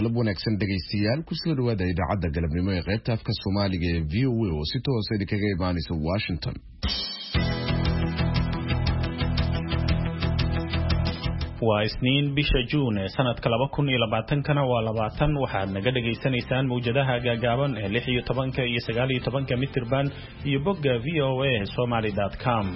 galab wanaagsan dhageystayaal ku soo dhawaada idaacadda galabnimo ee qaybta afka Soomaaliga ee VOA oo si toos ah kaga imaanaysa Washington. waa isniin bisha Juun sanadka 2020 waa 20 waxaad naga dhageysanaysaan mowjadaha gaagaaban ee 16 iyo 19 mitir band iyo bogga voasomali.com.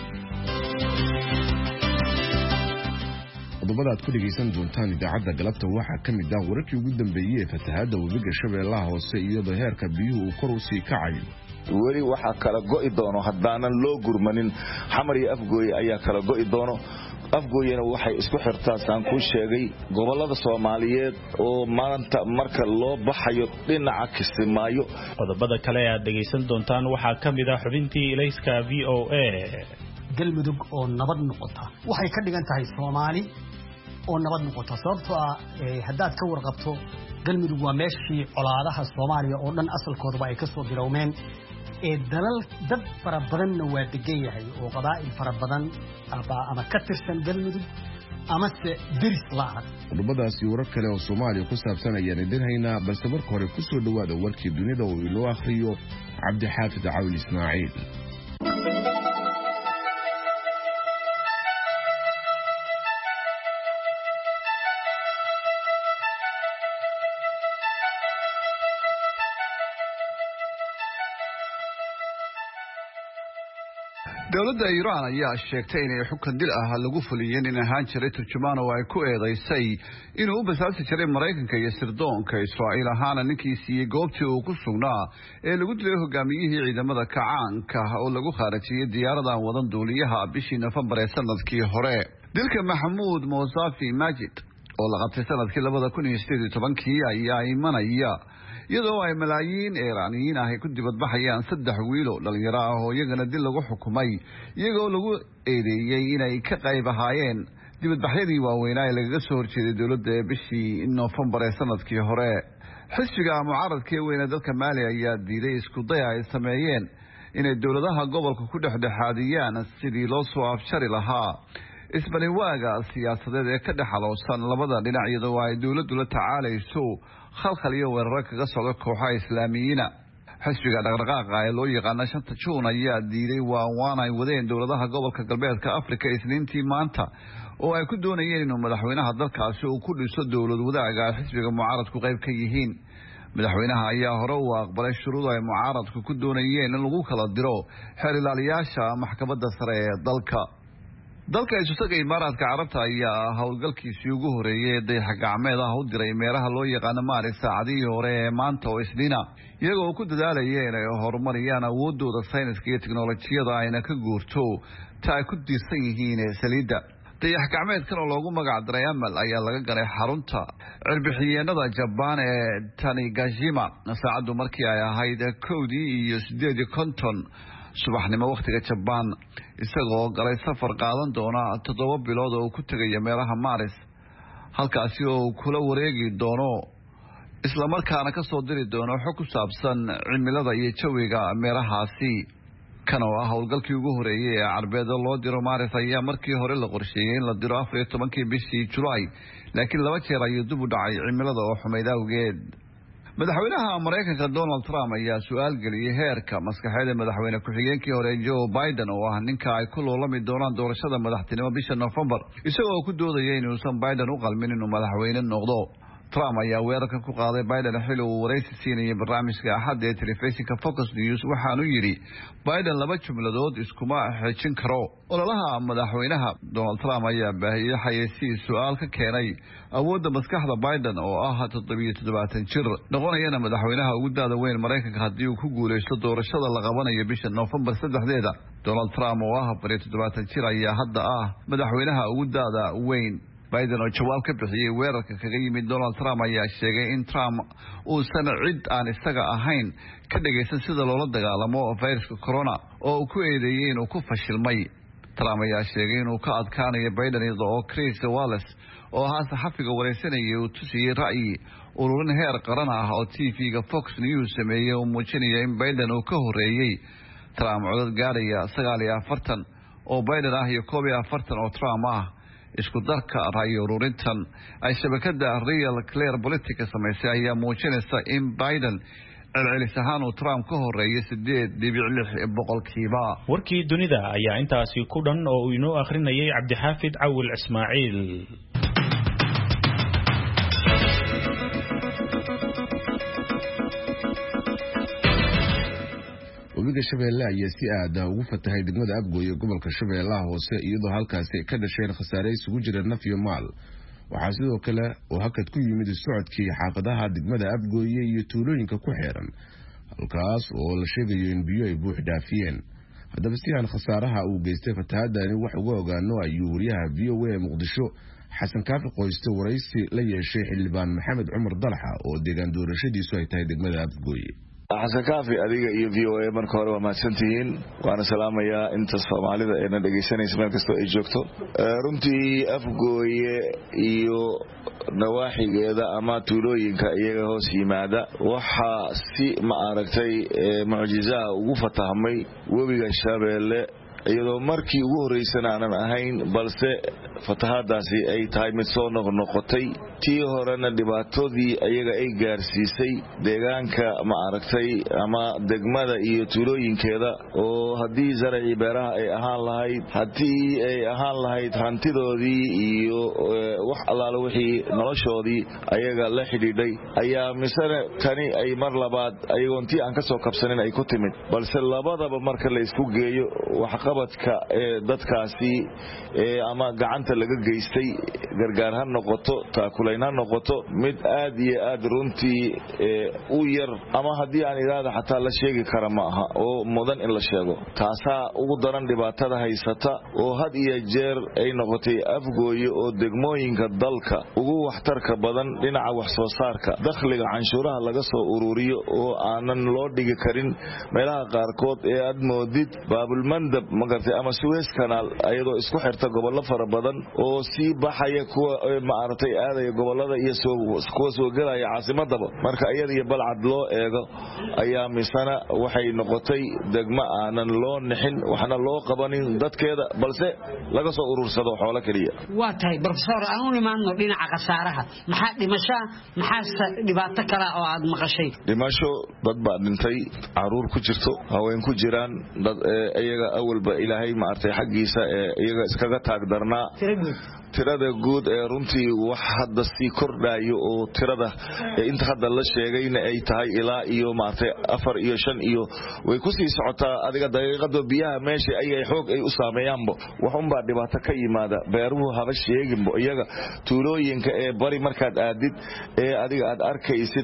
qodobada aad ku dhageysan doontaan idaacadda galabta waxaa ka mid ah wararkii ugu dambeeyay ee fatahaadda webiga Shabeellaha Hoose iyadoo heerka biyuhu uu kor u sii kacayo. weli waxa kala go'i doono haddaanan loo gurmanin xamar iyo afgooy ayaa kala go'i doono. afgooyana waxay isku xirtaa saan ku sheegay gobolada Soomaaliyeed oo maanta marka loo baxayo dhinaca Kismaayo. qodobada kale aad dhageysan doontaan waxaa ka mid ah xubintii ilayska VOA. galmudug oo nabad noqota waxay ka dhigan tahay Soomaali oo nabad noqota sababtoo ah haddaad ka warqabto galmudug waa meeshii colaadaha Soomaaliya oo dhan asalkooda ay ka soo bilowmeen dalal dad fara badanna waa degan yahay oo qabaa'il fara badan ama ka tirsan galmudug ama se diris laad. qodobadaasi warar kale oo Soomaaliya ku saabsan ayaan idin haynaa balse marka hore ku soo dhawaada warkii dunida oo loo akhriyo Cabdi Xaafid Caawil Ismaaciil. dawladda Iran ayaa sheegtay in xukun dil ah lagu fuliyay in ahaan jiray turjumaan oo ay ku eedeysay inuu u basaasi jiray Mareykanka iyo sirdoonka Israa'iil ahaana ninkii siiyay goobtii uu ku sugnaa ee lagu dilay hogaamiyihii ciidamada kacaanka oo lagu khaarajiyay diyaaradan wadan duuliyaha bishii November ee sanadkii hore. dilka Mahmoud Mousafi Majid oo la qabtay sanadkii 2018 ayaa imanaya iyadoo ay malaayiin Iiraaniyiin ah ku dibadbaxayaan 3 wiil oo dhalinyaro ah oo iyagana dil lagu xukumay iyagoo lagu eedeeyay inay ka qayb ahaayeen dibadbaxyadii waaweynaa ee laga soo horjeeday dawladda ee bishii November ee sanadkii hore. xisbiga mucaaradka ee weyn ee dalka Maali ayaa diiday isku day ay sameeyeen inay dawladaha gobolka ku dhexdhexaadiyaan sidii loo soo afjari lahaa isbariwaaga siyaasadeed ee ka dhaxaloosan labada dhinac iyadoo ay dawladdu la tacaalayso khalkhal iyo weerar kaga socda kooxaha Islaamiyiina. xisbiga dhaqdhaqaaqa ee loo yaqaan 5 Juun ayaa diiday waan ay wadeen dawladaha gobolka galbeedka Afrika Isniintii maanta oo ay ku doonayeen inuu madaxweynaha dalkaasi uu ku dhiso dawlad wadaaga xisbiga mucaaradku qayb ka yihiin. madaxweynaha ayaa hore u aqbalay shuruud ay mucaaradku ku doonayeen in lagu kala diro xeer ilaaliyaasha maxkamadda sare ee dalka Isutaga Imaaraadka Carabta ayaa hawlgalkiisii ugu horeeyay dayax gacmeed ah u diray meelaha loo yaqaan Maaris saacadii hore ee maanta oo Isniina iyagoo ku dadaalayay inay horumariyaan awoodooda sayniska iyo tiknoolajiyada ayna ka guurto ta ay ku diirsan yihiin saliidda. dayax gacmeedkan oo loogu magac daray Amal ayaa laga galay xarunta cirbixiyeenada Japan ee Tanegashima saacadu markii ay ahayd 1:08 subaxnimo waqtiga Japan isagoo galay safar qaadan doona 7 bilood oo ku tagaya meelaha Maaris halkaasi oo kula wareegi doono isla markaana ka soo diri doono xog ku saabsan cimilada iyo jawiga meelahaasi. kan oo ah hawlgalkii ugu horeeyay ee Carbeed loo diro Maaris ayaa markii hore la qorsheeyay in la diro 14 bishii July laakiin 2 jeer ayuu dib u dhacay cimilada oo xumayd awgeed. madaxweynaha Mareykanka Donald Trump ayaa su'aal galiyay heerka maskaxeed ee madaxweyne ku-xigeenkii hore Joe Biden oo ah ninka ay ku loolami doonaan doorashada madaxtinimo bisha November isagoo ku doodayay inuusan Biden u qalmin inuu madaxweyne noqdo. Trump ayaa weerarka ku qaaday Biden xilli uu wareysi siinayay barnaamijka Axad ee telefishinka Fox News waxaanu yiri Biden 2 jumladood iskuma xejin karo. ololaha madaxweynaha Donald Trump ayaa baahiyay xayeysiis su'aal ka keenay awoodda maskaxda Biden oo ah 77 jir noqonayana madaxweynaha ugu daada weyn Mareykanka haddii uu ku guuleysto doorashada la qabanayo bisha November 3. Donald Trump oo ah 77 jir ayaa hadda ah madaxweynaha ugu daada weyn. Biden oo jawaab ka bixiyay weerarka kaga yimid Donald Trump ayaa sheegay in Trump uu cid aan isaga ahayn ka dhageysan sida loola dagaalamo fayraska corona oo ku eedeeyay inuu ku fashilmay. Trump ayaa sheegay inuu ka adkaanayo Biden iyadoo Chris Wallace oo saxafiga wareysanayay uu tusiyay ra'yi ururin heer qaran ah oo TV-ga Fox News sameeyay oo muujinaya in Biden uu ka horeeyay Trump codad gaaraya 49 oo Biden ah iyo 41 oo Trump ah isku darka ra'yi ururintan ay shabakada Real Clear Politics samaysay ayaa muujinaysa in Biden celcelis ahaan uu Trump ka horeeyay 8.6%. warkii dunida ayaa intaasi ku dhan oo uu inoo akhrinayay Cabdixaafid Cawil Ismaaciil. webiga Shabeelle ayaa si aad ah ugu fatahay degmada Abgooye gobolka Shabeellaha Hoose iyadoo halkaasi ka dhasheen khasaare isugu jira naf iyo maal. waxaa sidoo kale oo hakad ku yimid socodkii xaafadaha degmada Abgooye iyo tuulooyinka ku xeeran halkaas oo la sheegayo in biyo ay buux dhaafiyeen. haddaba si aan khasaaraha uu geystay fatahaadani wax uga ogaano ayuu wariyaha VOA Muqdisho Xasan Kaafi Qoyste waraysi la yeeshay xildhibaan Maxamed Cumar Dalxa oo deegaan doorashadiisu ay tahay degmada Abgooye. xasan kaafi adiga iyo VOA marka hore waa mahadsantihiin waana salaamayaa inta Soomaalida ee na dhageysanaysa meel kasta ay joogto. runtii Afgooye iyo nawaaxigeeda ama tuulooyinka iyaga hoos yimaada waxa si ma aragtay mucjiza ugu fatahmay webiga Shabeelle iyadoo markii ugu horeysay aanan ahayn balse fatahaadaasi ay tahay mid soo noqotay tii horena dhibaatadii ayaga ay gaarsiisay deegaanka ma aragtay ama degmada iyo tuulooyinkeeda oo hadii zarci beeraha ay ahaan lahayd hadii ay ahaan lahayd hantidoodii iyo wax alaalo wixii noloshoodii ayaga la xidhiidhay ayaa misana tani ay mar labaad ayagoontii aan ka soo kabsanin ay ku timid balse labadaba marka la isku geeyo wax qabadka dadkaasi ama gacanta laga geystay gargaar ha noqoto taakulayn ha noqoto mid aad iyo aad runtii u yar ama hadii aan iraada xataa la sheegi kara ma aha oo mudan in la sheego taasaa ugu daran dhibaatada haysata oo had iyo jeer ay noqotay Afgooye oo degmooyinka dalka ugu waxtarka badan dhinaca wax soo saarka dakhliga canshuuraha laga soo ururiyo oo aanan loo dhigi karin meelaha qaarkood ee aad moodid baabul mandab magartay ama Suez Canal ayadoo isku xirta gobollo fara badan oo si baxaya kuwa ma aragtay aadaya gobollada iyo kuwa soo galaya caasimadaba marka iyada iyo balcad loo eego ayaa misana waxay noqotay degmo aanan loo nixin waxna loo qabanin dadkeeda balse laga soo urursado xoolo kaliya. waa tahay professor aan u imaano dhinaca khasaaraha maxaa dhimasho maxaa dhibaato kale oo aad maqashay? dhimasho dad baa dhintay caruur ku jirto haween ku jiraan dad iyaga awalba ilaahay ma artay xaqiisa iyaga iskaga taag darnaa tirada guud ee runtii wax hadda si kordhayo oo tirada inta hadda la sheegayna ay tahay ilaa iyo maartay 4 iyo 5 iyo way ku sii socotaa adiga daqiiqado biyaha meesha ay xoog ay u saameeyaanba waxun baa dhibaato ka yimaada beeruhu haba sheeginbo iyaga tuulooyinka ee bari markaad aadid ee adiga aad arkaysid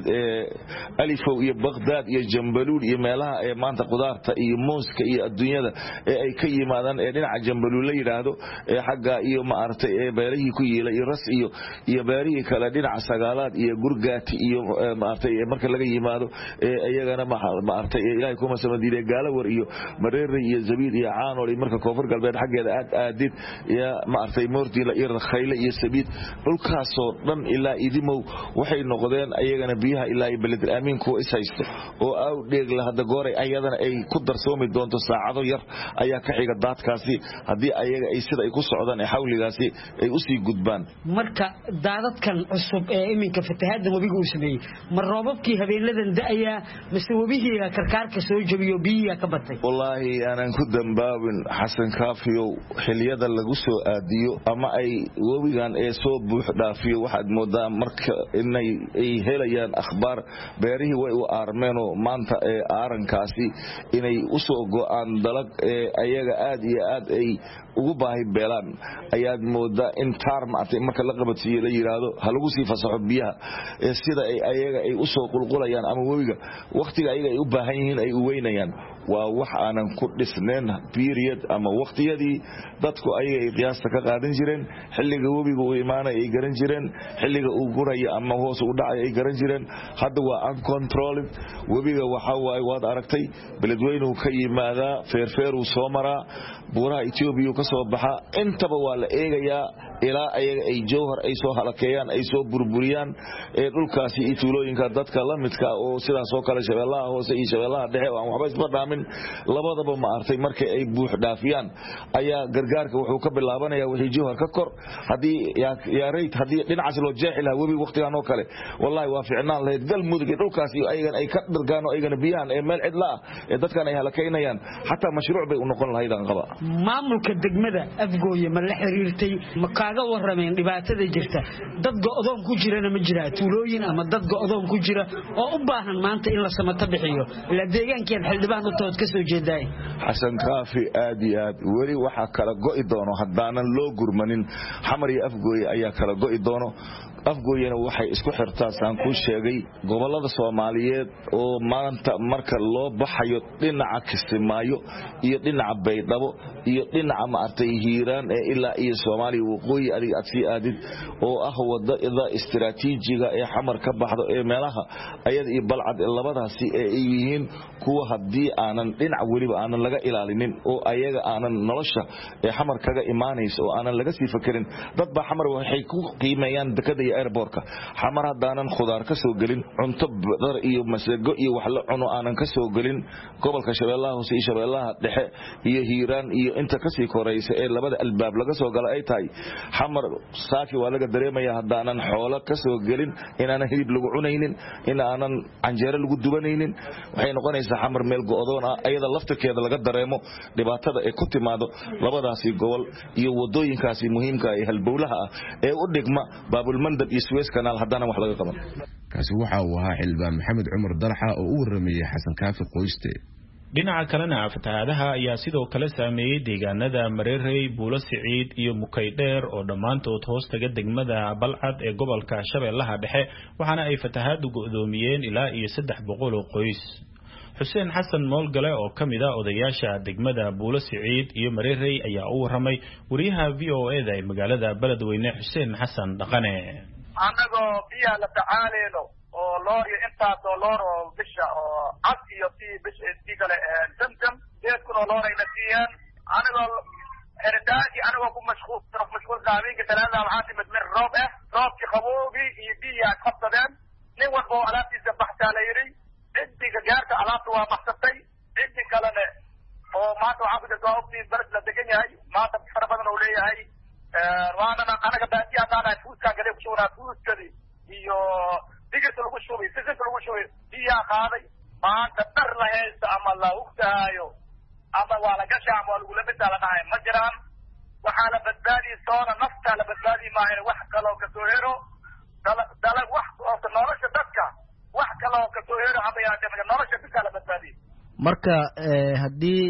Alifow iyo Baghdad iyo Jambaluul iyo meelaha ee maanta qudaarta iyo mooska iyo adduunyada ee ay ka yimaadaan ee dhinaca Jambaluul la yiraahdo ee xagga iyo maartay beerihii ku yeelay iyo ras iyo beerihii kala dhinaca sagaalaad iyo gurgaati iyo maartay marka laga yimaado iyagana maartay ilaahay kuma samadiilay gaalawar iyo mareeri iyo zabiid iyo caanool marka koonfur galbeed xageeda aadid ya maartay moordiila iyo khayle iyo sabiid dhulkaas oo dhan ilaa idimow waxay noqdeen iyagana biyaha ilaa balad aamin ku ishaysto oo aw dheeg la hada gooray ayadana ay ku darsoomi doonto saacado yar ayaa ka xiga daadkaasi hadii ayaga ay sida ay ku socdaan xawligaasi ay u sii gudbaan marka daadadkan cusub ee iminka fatahaadda wabiga uu sameeyay mar roobabkii habeenadan da'aya mise wabiga karkaarka soo jabiyo biyaha ka batay wallahi aanan ku dambaabin Xasan Kaafiyo xiliyada lagu soo aadiyo ama ay wabigan ee soo buux dhaafiyo waxaad moodaa marka inay helayaan akhbaar beerihii way u aarmeen oo maanta ee aarankaasi inay u soo go'aan dalag ee ayaga aad iyo aad ay ugu baahi beelaan ayaad moodaa in taarmaatay marka la qabadsiyo la yiraahdo ha lagu sii fasaxo biyaha sida ay ayaga ay u soo qulqulayaan ama wabiga waqtiga ayaga ay u baahan yihiin ay u weynayaan waa wax aanan ku dhisneen period ama waqtiyadii dadku ayaga ay qiyaasta ka qaadan jireen xilliga wabiga uu imaanay ay garan jireen xilliga uu gurayo ama hoos u dhacay ay garan jireen hadda waa uncontrolled wabiga waxa waay waad aragtay beledweynuhu ka yimaada feerfeer uu soo maraa buuraha Itoobiya ka soo baxa intaba waa la eegayaa ilaa ayaga ay jowhar ay soo halakeeyaan ay soo burburiyaan ee dhulkaasi iyo tuulooyinka dadka la midka oo sidaas oo kale shabeellaha hoose iyo shabeellaha dhexe oo aan waxba isba dhaamin labadaba ma artay markay ay buux dhaafiyaan ayaa gargaarka wuxuu ka bilaabanayaa wixii jowhar ka kor haddii yaa rayt haddii dhinacaas loo jeexi lahaa webi waqtigan oo kale wallahi waa ficnaan lahayd galmudug iyo dhulkaasi ayagan ay ka dhirgaan oo ayagana biyahan ee meel cidla ah ee dadkan ay halakeynayaan xataa mashruuc bay u noqon lahayd aan qaba maamulka degmada Afgooye ma la xiriirtay ma kaaga warameen dhibaatada jirta dad go'doon ku jirana ma jira tuulooyin ama dad go'doon ku jira oo u baahan maanta in la samata bixiyo ila deegaankeen xildhibaan u tood ka soo jeeday xasan kaafi aad iyo aad weli waxa kala go'i doono haddaanan loo gurmanin xamar iyo Afgooye ayaa kala go'i doono Afgooyena waxay isku xirtaa saan ku sheegay gobolada Soomaaliyeed oo maanta marka loo baxayo dhinaca Kismaayo iyo dhinaca Baydhabo iyo dhinaca maartay Hiiraan ee ilaa iyo Soomaaliya waqooyi aadid oo ah wadada istiraatiijiga ee xamar ka baxdo ee meelaha ayad iyo balcad labadaasi ay yihiin kuwa hadii aanan dhinac waliba aanan laga ilaalinin oo ayaga aanan nolosha ee xamar kaga imaanayso oo aanan laga sii fakirin dad ba xamar waxay ku qiimeeyaan dekada airportka xamar hadaanan khudaar ka soo galin cunto badar iyo masago iyo wax la cuno aanan ka soo galin gobolka shabeellaha hoose iyo shabeellaha dhexe iyo Hiiraan iyo inta ka sii koreysa ee labada albaab laga soo gala ay tahay xamar saafi waa laga dareemaya hadaanan xoolo ka soo galin inaanan hilib lagu cunaynin inaanan canjeero lagu dubanaynin waxay noqonaysaa xamar meel go'doon ah ayada laftirkeeda laga dareemo dhibaatada ee ku timaado labadaasi gobol iyo wadooyinkaasi muhiimka ah ee halbowlaha ah ee u dhigma baabul mandab iyo Suez Canal hadana wax laga qaban kaasi waxa uu ahaa xildhibaan Maxamed Cumar Dalxa oo u waramayay Xasan Kaafi Qoyste dhinaca kalena fatahaadaha ayaa sidoo kale saameeyay deegaanada Mareerey Buulo Siciid iyo Mukaydheer oo dhamaantood hoos taga degmada Balcad ee gobolka Shabeellaha Dhexe waxaana ay fatahaadu go'doomiyeen ilaa iyo 300 oo qoys Xuseen Xasan Moolgale oo kamid ah odayaasha degmada Buulo Siciid iyo Mareerey ayaa u waramay wariyaha VOA-da ee magaalada Beledweyne Xuseen Xasan Dhaqane anagoo biya la tacaaleyno oo looriyo intaas oo looro bisha oo cad iyo bisha kale damdam deedkuna loorayna siiyaan anagoo xiritaanki anagoo ku mashquul habeenka talaada waxaa timid mir roob roobkii qabowgii iyo biya qabsadeen nin walba oo alaabtiisa baxtaa la yidhi ciddiga gaarta alaabta waa baxsatay ciddi kalene oo maanta waxaa ku jirta waa ogtiin bered la degan yahay maanta fara badan oo leeyahay waanana anaga baadiya haddaan fuuskaa gale ku shubanaa fuuskadii iyo digirta lagu shubay sisinta lagu shubay biyaa qaaday maanta dhar la haysta ama la hugtahaayo ama waa la gasha ama waa lagula midaa la dhahay ma jiraan waxaa la badbaadiyey soona naftaa la badbaadiyi maahan wax kaloo kasoo hero dalag wax oo nolosha dadka wax kaloo kasoo hero haba nolosha bisaa la badbaadiyey marka haddii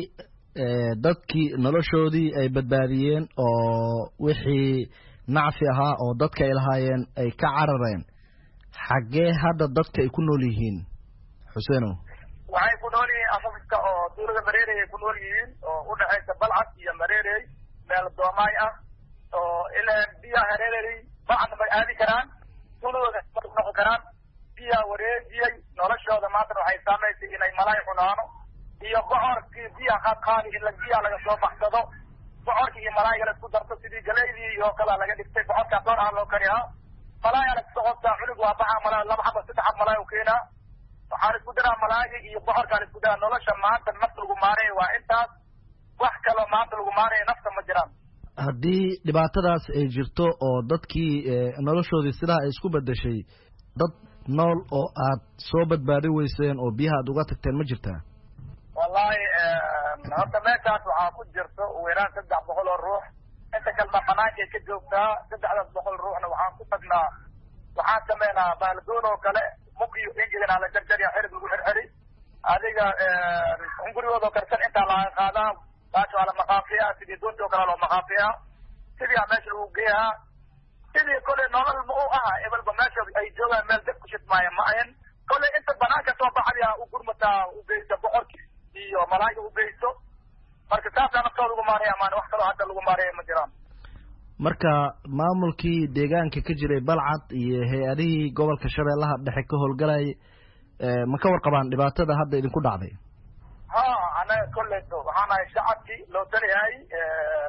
dadkii noloshoodii ay badbaadiyeen oo wixii nacfi ahaa oo dadka ay lahaayeen ay ka carareen xaggee hadda dadka ay ku nool yihiin Xuseeno waxay ku nool yihiin afafka oo tuulada Mareerey ay ku nool yihiin oo u dhaxaysa Balcad iyo Mareerey meel doomaay ah oo ilaa biya Mareerey bacad bay aadi karaan tuulada noqon karaan biya wareejiyay noloshooda maanta waxay saameysay inay malaay cunaano iyo bocorkii biya qaadi in biya laga soo baxsado bocorkii iyo malaayga la isku darto sidii galeydii iyo kala laga dhigtay bocorka door aan loo kariyaa malaay la isku qodta cunug waa baxa malaay laba xabo saddex xabo malaay u keenaa waxaan isku daraa malaayga iyo bocorka isku daraa nolosha maanta nafta lagu maareeyo waa intaas wax kale maanta lagu maareeyo nafta ma jiraan haddii dhibaatadaas ay jirto oo dadkii noloshoodii sidaa ay isku bedeshay dad nool oo aad soo badbaadi weyseen oo biyaha aad uga tagteen ma jirtaa wallahi horta meeshaas waxaa ku jirto weeraan 300 oo ruux inta kalma banaanka ka joogtaa 300 ruuxna waxaan ku tagnaa waxaan sameynaa baalgoon oo kale muqiyo ingilina la jarjariya xirib lagu xirxiri adiga unguriyooda karsan inta la qaadaa baasho ala maqaafiya sidii doonto kale loo maqaafiya sidii meesha lagu geeyaa sidii kole nolol ma u aha ebalba meesha ay joogaan meel dad ku shidmaaya ma ahan kole inta banaanka soo baxaya u gurmataa u geysta boqorkii iyo malaayga u geysto marka taasna naftooda ugu maareeya ama wax kaloo hadda lagu maareeya ma jiraan marka maamulkii deegaanka ka jiray Balcad iyo hay'adihii gobolka Shabeellaha Dhexe ka howlgalay ma ka warqabaan dhibaatada hadda idinku dhacday ana kulleeto waxaan ahay shacabkii loo taliyay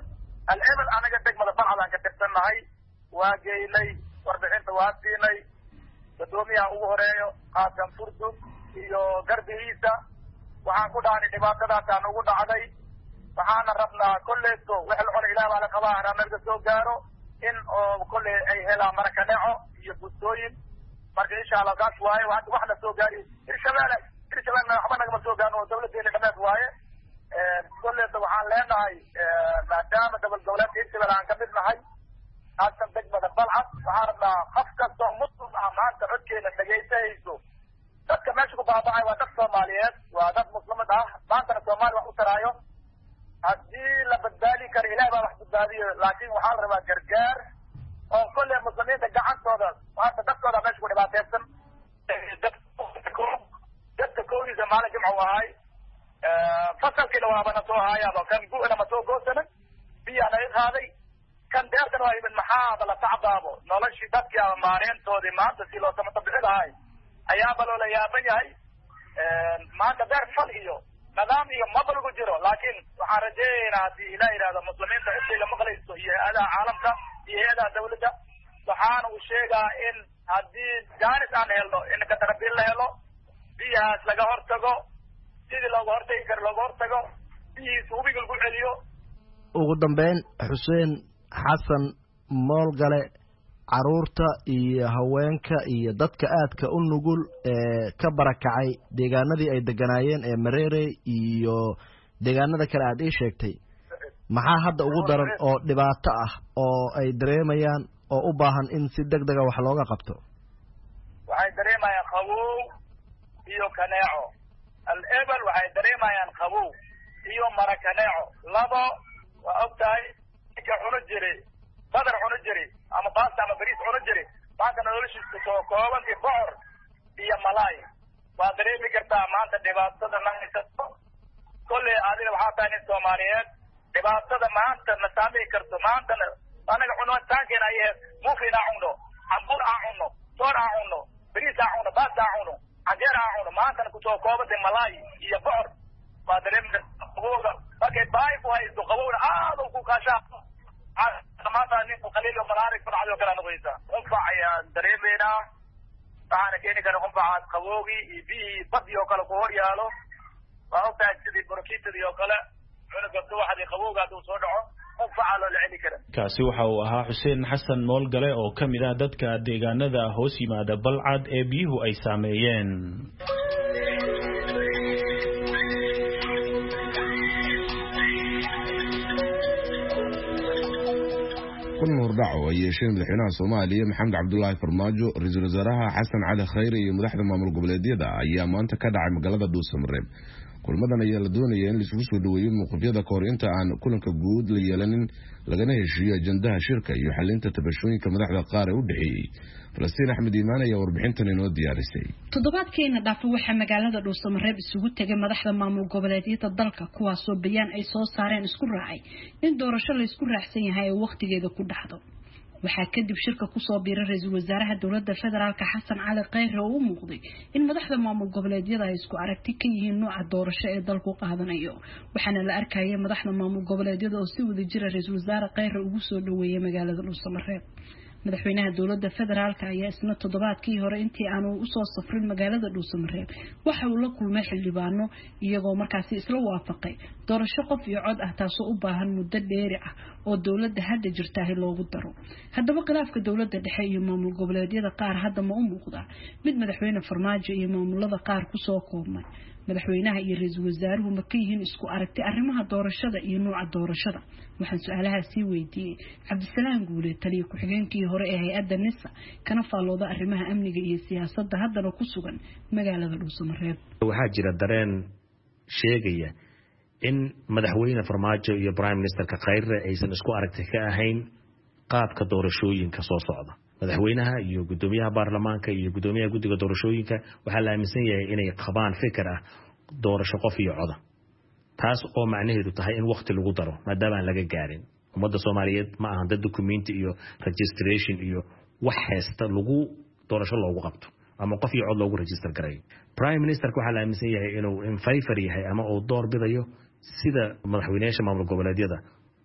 الإبل أنا قد دقمة البلعة أن كتبتنا هاي واجيني واربعين تواسيني بدومي أوهريو قاسم فردو iyo garbihiisa waxaan ku dhaanay dhibaatadaasaan ugu dhacday waxaana rabnaa kolleeto wixii xol ilaah baa la qabaa haraamada soo gaaro in oo kolle ay helaan marka dhaco iyo busooyin marka insha Allah gaas waaye wax la soo gaari irshabeelle waxba nagama soo gaarno dawladeena dhameed waaye kolleeto waxaan leenahay maadaama dowladda Irshabeelle aan ka mid nahay haasan degmada Balcad waxaan rabnaa qof kasta muslim ah maanta codkeena dhageystayso dadka meesha ku baabacay waa dad Soomaaliyeed waa dad muslimad ah maanta Soomaali wax u taraayo haddii la badbaadi karo Ilaahay baa wax badbaadiyo laakiin waxaa la rabaa gargaar oo kulli muslimiinta gacantooda maanta dadkooda meesha ku dhibaataysan dadka koodiisa maalin jimco wahay fasalkiina waabana soo hayaaba kan gu'na ma soo goosanin biyana i qaaday kan deertana waa ibn maxaaba la tacbaabo noloshii dadkii ama maareyntoodii maanta si loo samata bixi lahay ayaaba loola yaaban yahay maanta beer fal iyo nidaam iyo maba lagu jiro laakiin waxaan rajaynaynaa haddii ilaa yidhahdo muslimiinta intay la maqlayso iyo hay-adaha caalamka iyo hay-adaha dawladda waxaana uu sheegaa in haddii jaanis aan helno in katarabiil la helo biyahaas laga hortago sidii looga hortagi karo looga hortago biyihiisa hubiga lagu celiyo ugu dambeyn xuseen xasan moolgale caruurta iyo haweenka iyo dadka aadka u nugul ee ka barakacay deegaanadii ay deganaayeen ee Mareerey iyo deegaanada kale aad ii sheegtay maxaa hadda ugu daran oo dhibaato ah oo ay dareemayaan oo u baahan in si degdeg ah wax looga qabto waxay dareemayaan qabow iyo kaneeco al-ebel waxay dareemayaan qabow iyo marakaneeco labo waa ogtahay ka cuno jiray badar cuno jiray ama baasta ama bariis cuno jiray maanta noloshiisa soo koobantii bocor iyo malaay waa dareemi kartaa maanta dhibaatada haysato kolley adiga waxaa tahay nin Soomaaliyeed dhibaatada maanta na saamay karto maantana anaga cunitaankeena ay muufina cuno hambuur aan cuno soor aan cuno bariis aan cuno baasta aan cuno cajeer aan cuno maantana ku soo koobantii malaay iyo bocor waa dareemi kartaa qabowga markay baay ku haysto qabowna aad ku kaashaa maanta ninku qaliil oo maraarig farcado kala noqonaysa qunfac ayaan dareemeynaa waxaana keeni kara qunfacaas qabowgii iyo biyihii badii oo kale ku hor yaalo waa ogtahay sidii borokiitadii oo kale cunuga subaxdii qabowga hadduu soo dhaco qunfacaa loo la celi kara kaasi waxa uu ahaa xuseen xasan moolgale oo ka mid ah dadka deegaanada hoos yimaada Balcad ee biyuhu ay saameeyeen kun hordhaco ay yeesheen madaxweynaha Soomaaliya Maxamed Cabdullaahi Farmaajo ra'iisul wasaaraha Xasan Cali Khayre iyo madaxda maamul goboleedyada ayaa maanta ka dhacay magaalada Dhuusamareeb kulmadan ayaa la doonaya in la isugu soo dhaweeyo muqafyada ka hor inta aan kulanka guud la yeelanin lagana heshiiyo ajandaha shirka iyo xalinta tabashooyinka madaxda qaar ee u dhaxeeyay Falastiin Axmed Iimaan ayaa warbixintan inoo diyaarisay toddobaadkeena dhaafay waxaa magaalada Dhuusamareeb isugu tagay madaxda maamul goboleedyada dalka kuwaas oo bayaan ay soo saareen isku raacay in doorasho la isku raacsan yahay oo waqtigeeda ku dhaxdo waxaa kadib shirka ku soo biiray ra'iisul wasaaraha dawladda federaalka Xasan Cali Khayre oo u muuqday in madaxda maamul goboleedyada ay isku aragti ka yihiin nooca doorasho ee dalku qaadanayo waxaana la arkayay madaxda maamul goboleedyada oo si wada jir ra'iisul wasaare Khayre ugu soo dhaweeyay magaalada Dhuusamareeb madaxweynaha dawladda federaalka ayaa isna toddobaadkii hore intii aanu u soo safrin magaalada Dhuusamareeb waxa uu la kulmay xildhibaano iyagoo markaasi isla waafaqay doorasho qof iyo cod ah taasoo u baahan muddo dheeri ah oo dawladda hadda jirta loogu daro haddaba khilaafka dawladda dhexe iyo maamul goboleedyada qaar hadda ma u muuqda mid madaxweyne Farmaajo iyo maamulada qaar ku soo koobmay madaxweynaha iyo ra'iisul wasaaruhu ma ka yihiin isku aragti arrimaha doorashada iyo nooca doorashada waxaan su'aalaha sii weydiiyay Cabdisalaam Guule taliye ku xigeenkii hore ee hay'adda NISA kana faalooda arrimaha amniga iyo siyaasadda haddana ku sugan magaalada Dhuusamareeb waxaa jira dareen sheegaya in madaxweyne Farmaajo iyo prime minister Khayre aysan isku aragti ka ahayn qaabka doorashooyinka soo socda madaxweynaha iyo gudoomiyaha baarlamaanka iyo gudoomiyaha guddiga doorashooyinka waxaa la aaminsan yahay inay qabaan fikir ah doorasho qof iyo cod taas oo macnaheedu tahay in waqti lagu daro maadaama aan laga gaarin ummadda Soomaaliyeed ma ahan dad document iyo registration iyo wax haysta lagu doorasho loogu qabto ama qof iyo cod loogu register gareeyo prime minister waxa la aaminsan yahay inuu in favor yahay ama uu door bidayo sida madaxweynaha maamul goboleedyada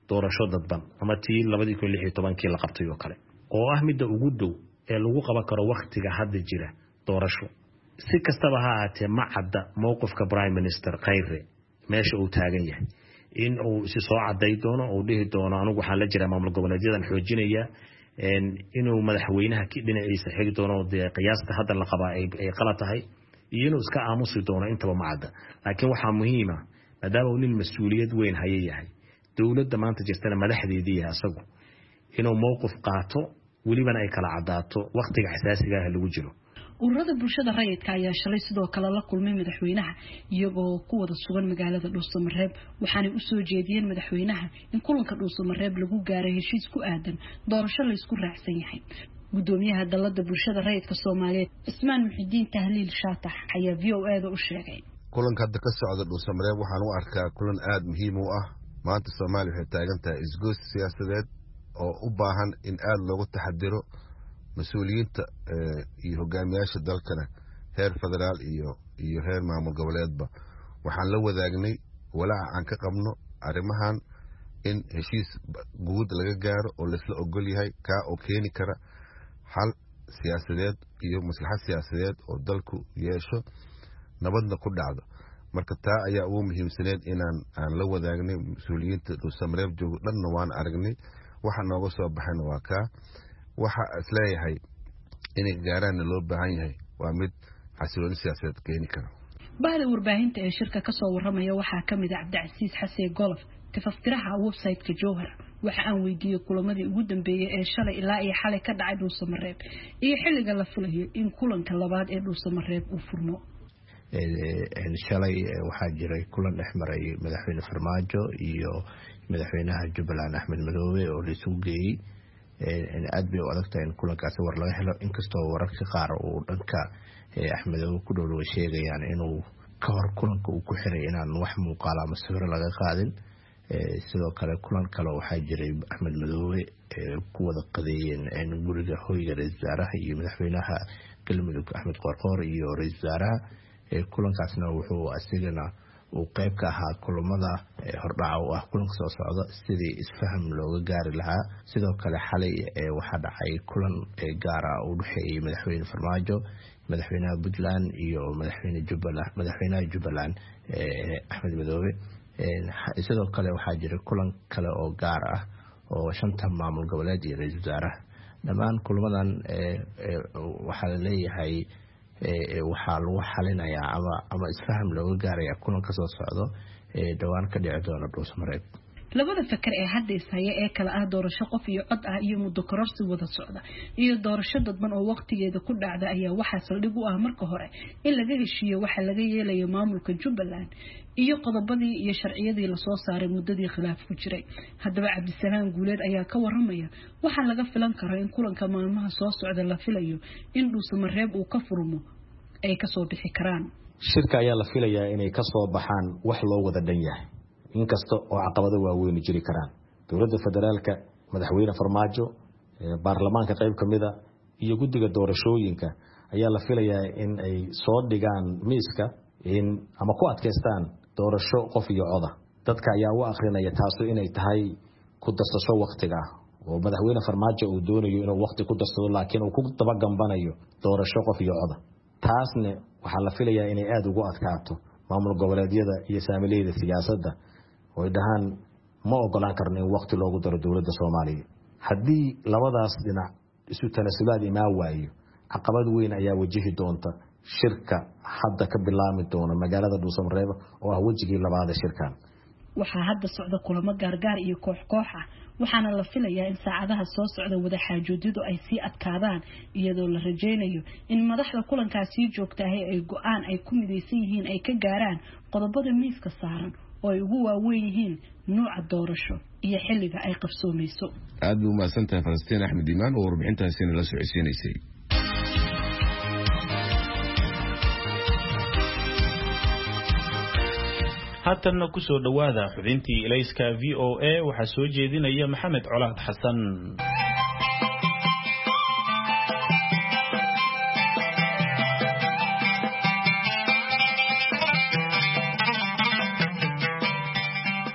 doorasho dadban ama tii 2016 la qabtay oo kale oo ah midda ugu dhow ee lagu qaban karo waqtiga hadda jira doorasho si kastaba ha ahaatee ma cadda mowqifka prime minister Khayre meesha uu taagan yahay in uu si soo caday doono oo dhihi doono anigu waxaan la jiraa maamul goboleedyadan xoojinaya inuu madaxweynaha ki dhinaciisa xigi doono qiyaasta hadda la qabaa ay qalad tahay iyo inuu iska aamusi doono intaba ma cadda laakiin waxaa muhiim ah maadaama uu nin mas'uuliyad weyn hayahay dawladda maanta jirtana madaxdeedii asagu inuu mowqif qaato welibana ay kala cadaato waqtiga xasaasiga ah lagu jiro ururada bulshada rayidka ayaa shalay sidoo kale la kulmay madaxweynaha iyagoo ku wada sugan magaalada Dhuusamareeb waxaana u soo jeediyeen madaxweynaha in kulanka Dhuusamareeb lagu gaaray heshiis ku aadan doorasho la isku raacsan yahay gudoomiyaha dalada bulshada rayidka Soomaaliyeed Ismaan Muxidiin Tahliil Shaatax ayaa VOA u sheegay kulanka hadda ka socda Dhuusamareeb waxaan u arkaa kulan aad muhiim u ah maanta Soomaaliya waxay taagan tahay isgoos siyaasadeed oo u baahan in aad loogu taxadiro mas'uuliyiinta iyo hogaamiyaasha dalkana heer federaal iyo heer maamul goboleedba waxaan la wadaagnay walaaca aan ka qabno arrimahan in heshiis guud laga gaaro oo la isla ogol yahay ka oo keeni kara xal siyaasadeed iyo maslaxad siyaasadeed oo dalku yeesho nabadna ku dhacdo marka taa ayaa ugu muhiimsaneed aan la wadaagnay mas'uuliyiinta Dhuusamareeb joogo dhanna waan aragnay waxa nooga soo baxayna waa ka waxa isleeyahay inay gaaraan loo baahan yahay waa mid xasilooni siyaasadeed keeni kara bahda warbaahinta ee shirka ka soo waramaya waxaa kamid ah Cabdicasiis Xasee Golof tafaftiraha website-ka Jowhar waxa aan weydiiyay kulamadii ugu dambeeyay ee shalay ilaa iyo xalay ka dhacay Dhuusamareeb iyo xilliga la filayo in kulanka labaad ee Dhuusamareeb uu furmo shalay waxaa jiray kulan dhexmaray madaxweyne Farmaajo iyo madaxweynaha Jubbaland Axmed Madoobe oo la isugu geeyay aad bay u adagtahay in kulankaasi war laga helo inkastoo wararka qaar uu dhanka Axmed ku dhow sheegayaan inuu ka hor kulanka uu ku xiray inaan wax muuqaal ama sawir laga qaadin sidoo kale kulan kale waxaa jiray Axmed Madoobe ku wada qadeeyeen guriga hoyga ra'iisul wasaaraha iyo madaxweynaha galmudug Axmed Qorqor iyo ra'iisul wasaaraha kulankaasna wuxuu asigana uu qayb ka ahaa kulamada hordhaca oo ah kulanka soo socda sidii isfaham looga gaari lahaa sidoo kale xalay waxa dhacay kulan gaar ah oo dhaxeeyay madaxweyne Farmaajo madaxweynaha Puntland iyo madaxweynaha Jubbaland Axmed Madoobe sidoo kale waxaa jiray kulan kale oo gaar ah oo shanta maamul goboleed iyo ra'iisul wasaaraha dhammaan kulamadan waxa la leeyahay waxaa lagu xalinayaa ama isfaham looga gaarayaa kulanka soo socdo dhawaan ka dhici doona Dhuusamareeb labada fakar ee hadda isaya ee kala ah doorasho qof iyo cod ah iyo muddo kororsi wada socda iyo doorasho dadban oo waqtigeeda ku dhacda ayaa waxa saldhig u ah marka hore in laga heshiiyo waxa laga yeelayo maamulka Jubbaland iyo qodobadii iyo sharciyadii la soo saaray muddadii khilaaf ku jiray haddaba Cabdisalaam Guuleed ayaa ka waramaya waxa laga filan karo in kulanka maalmaha soo socda la filayo in Dhuusamareeb uu ka furmo ay ka soo bixi karaan shirka ayaa la filayaa inay ka soo baxaan wax loo wada dhan yahay inkasta oo caqabado waaweyn jiri karaan dawladda federaalka madaxweyne Farmaajo baarlamaanka qayb kamida iyo guddiga doorashooyinka ayaa la filayaa in ay soo dhigaan miiska in ama ku adkeystaan doorasho qof iyo coda dadka ayaa u akhrinaya taasoo inay tahay ku darsasho waqtiga oo madaxweyne Farmaajo uu doonayo inuu waqti ku darsado laakiin uu ku daba gambanayo doorasho qof iyo coda taasna waxaa la filayaa inay aad ugu adkaato maamul goboleedyada iyo saamileyda siyaasadda oo dhahan ma ogolaan karno in waqti loogu daro dawladda Soomaaliya haddii labadaas dhinac isu tanasulaad imaa waayo caqabad weyn ayaa wajihi doonta shirka hadda ka bilaami doona magaalada Dhuusamareeb oo ah wajigii labaad ee shirkan waxaa hadda socda kulamo gaargaar iyo koox ah waxaana la filayaa in saacadaha soo socda wada xaajoodidu ay sii adkaadaan iyadoo la rajaynayo in madaxda kulankaasi joogta ay go'aan ay ku midaysan yihiin ay ka gaaraan qodobada miiska saaran oo ay ugu waaweyn yihiin nooca doorasho iyo xilliga ay qabsoomayso aad buu mahadsantahay Falastiin Axmed Imaan oo warbixintaasina la socodsiinaysay haatan ku soo dhawaada xubintii ilayska VOA waxa soo jeedinaya Maxamed Colaad Xasan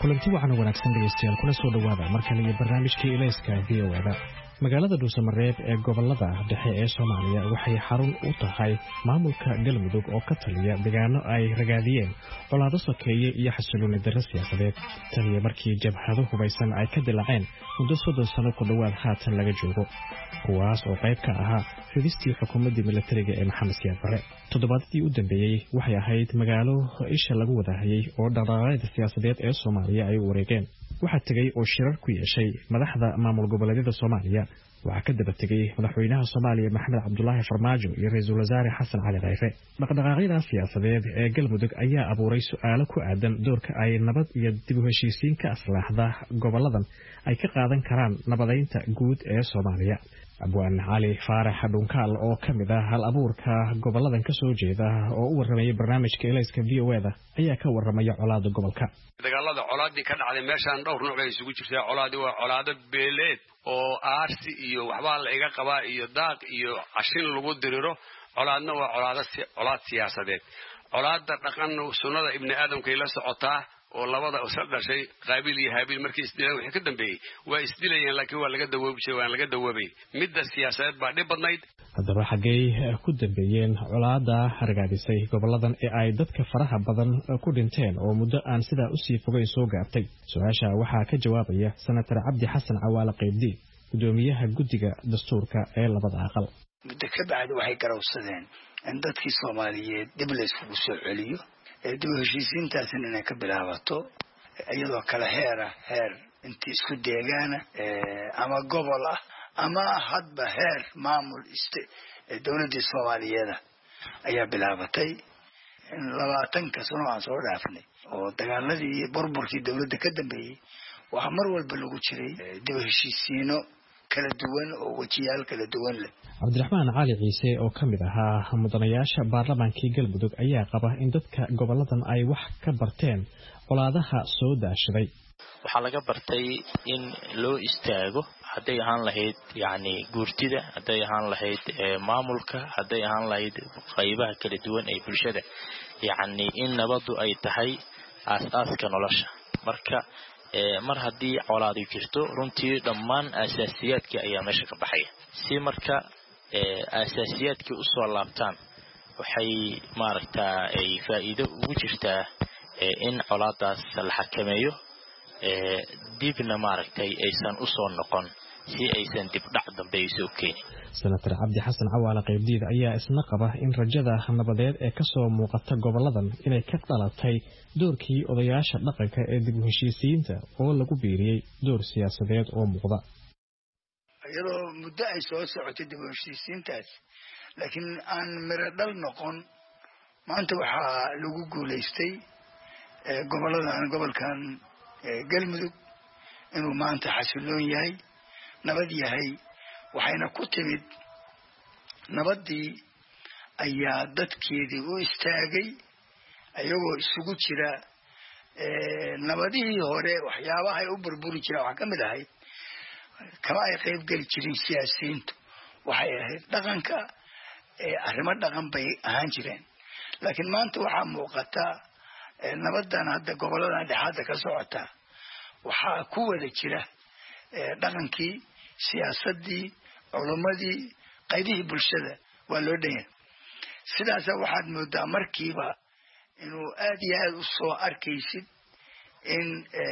kulanti waxaana wanaagsan dhegeystayaal kuna soo dhawaada markale iyo barnaamijkii ilayska VOA-da magaalada dhuusamareeb ee gobolada dhexe ee Soomaaliya waxay xarun u tahay maamulka galmudug oo ka taliya deegaano ay ragaadiyeen colaado sokeeye iyo xasilooni darro siyaasadeed taliya markii jabhado hubaysan ay ka dilaaceen muddo 30 sano ku dhawaad haatan laga joogo kuwaas oo qayb ka ahaa xidistii xukuumadda militariga ee Maxamed Siyaad Barre toddobaadkii u dambeeyay waxay ahayd magaalo isha lagu wadahayay oo dhaqdhaqaaqyada siyaasadeed ee Soomaaliya ay u wareegeen waxa tagay oo shirar ku yeeshay madaxda maamul goboleedyada Soomaaliya waxa ka daba tagay madaxweynaha Soomaaliya Maxamed Cabdullaahi Farmaajo iyo ra'iisul wasaare Xasan Cali Khayre dhaqdhaqaaqyada siyaasadeed ee galmudug ayaa abuuray su'aalo ku aadan doorka ay nabad iyo dib u heshiisiin ka aslaxda goboladan ay ka qaadan karaan nabadeynta guud ee Soomaaliya abwaan cali faarax dhunkaal oo kamid ah hal abuurka goboladan ka soo jeeda oo u warramay barnaamijka ilayska VOA-da ayaa ka warramaya colaada gobolka dagaalada colaadii ka dhacday meeshan dhowr nooc ay isugu jirtay colaadi waa colaado beeleed oo aarsi iyo waxba la iga qabaa iyo daaq iyo cashin lagu diriro colaadna waa colaad siyaasadeed colaada dhaqan sunnada ibni aadamka la socotaa oo labada usal dhashay qaabil iyo haabil markii isdilaan wixii ka dambeeyay waa isdilayeen laakiin waa laga dawoobay midda siyaasadeed baa dhib badnayd haddaba xaggay ku dambeeyeen colaada hargaadisay goboladan ee ay dadka faraha badan ku dhinteen oo muddo aan sidaa u sii fogeyn soo gaartay su-aasha waxaa ka jawaabaya senator cabdi xasan cawaale qaybdi gudoomiyaha guddiga dastuurka ee labada aqal muddo ka bacdi waxay garowsadeen in dadkii Soomaaliyeed dib la isku soo celiyo dib u heshiisiintaasina inay ka bilaabato iyadoo kala heer intii isku deegaana ama gobol ah ama hadba heer maamul dowladda Soomaaliyeed ayaa bilaabatay in 20 sano aan soo dhaafnay oo dagaaladii burburkii dowladda ka dambeeyay waxa mar walba lagu jiray dib u heshiisiino kala duwan oo wajiyaal kala duwan leh Cabdiraxmaan Cali Ciise oo kamid ahaa mudanayaasha baarlamaankii galmudug ayaa qaba in dadka goboladan ay wax ka barteen colaadaha soo daashaday waxa laga bartay in loo istaago haday ahaan lahayd guurtida haday ahaan lahayd maamulka haday ahaan lahayd qaybaha kala duwan ee bulshada in nabadu ay tahay aasaaska nolosha marka mar haddii colaadu jirto runtii dhammaan asaasiyaadkii ayaa meesha ka baxaya si marka asaasiyaadkii u soo laabtaan waxay ay faa'iido ugu jirtaa in colaadaas la xakameeyo dibna aysan u soo noqon si aysan dib dhac dambe ay soo keenin senator cabdi xasan cawaale qaybdiid ayaa isna qaba in rajada nabadeed ee ka soo muuqata goboladan inay ka dhalatay doorkii odayaasha dhaqanka ee dib u heshiisiinta oo lagu biiriyay door siyaasadeed oo muuqda iyadoo muddo ay soo socotay dib u heshiisiintaas laakiin aan miro dhal noqon maanta waxaa lagu guuleystay gobolkan galmudug inuu maanta xasiloon yahay nabad yahay waxayna ku timid nabadii ayaa dadkeedii u istaagay ayagoo isugu jira nabadihii hore waxyaabaha ay u burburi jireen waxaa kamid ahayd kama ay qayb geli jirin siyaasiyiintu waxay ahayd dhaqanka arrimo dhaqan bay ahaan jireen laakiin maanta waxaa muuqata nabadan hadda goboladan dhexaadda ka socota waxaa ku wada jira dhaqankii siyaasadii culumadii qaybihii bulshada waa loo dhan yahay sidaasa waxaad moodaa markiiba inuu aad iyo aad u soo arkaysid in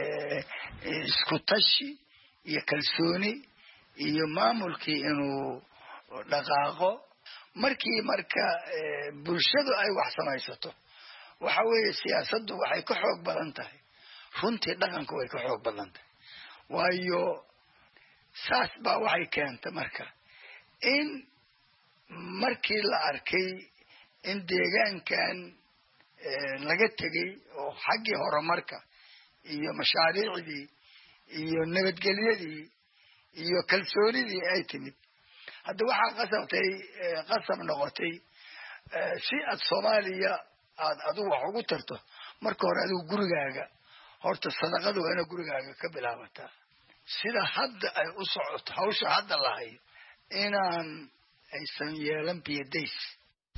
isku tashi iyo kalsooni iyo maamulkii inuu dhaqaaqo markii marka bulshadu ay wax samaysato waxa weeye siyaasaddu waxay ka xoog badan tahay runtii dhaqanku way ka xoog badan tahay waayo saas baa waxay keentay marka in markii la arkay in deegaankan laga tegay oo xaggii horumarka iyo mashaariicdii iyo nabadgelyadii iyo kalsoonidii ay timid hadda waxaa qasab noqotay si aad Soomaaliya aad adigu wax ugu tarto marka hore adigu gurigaaga horta sadaqadu waa inay gurigaaga ka bilaabataa sida hadda ay u socoto hawsha hadda la hayo inaan aysan yeelan biyadays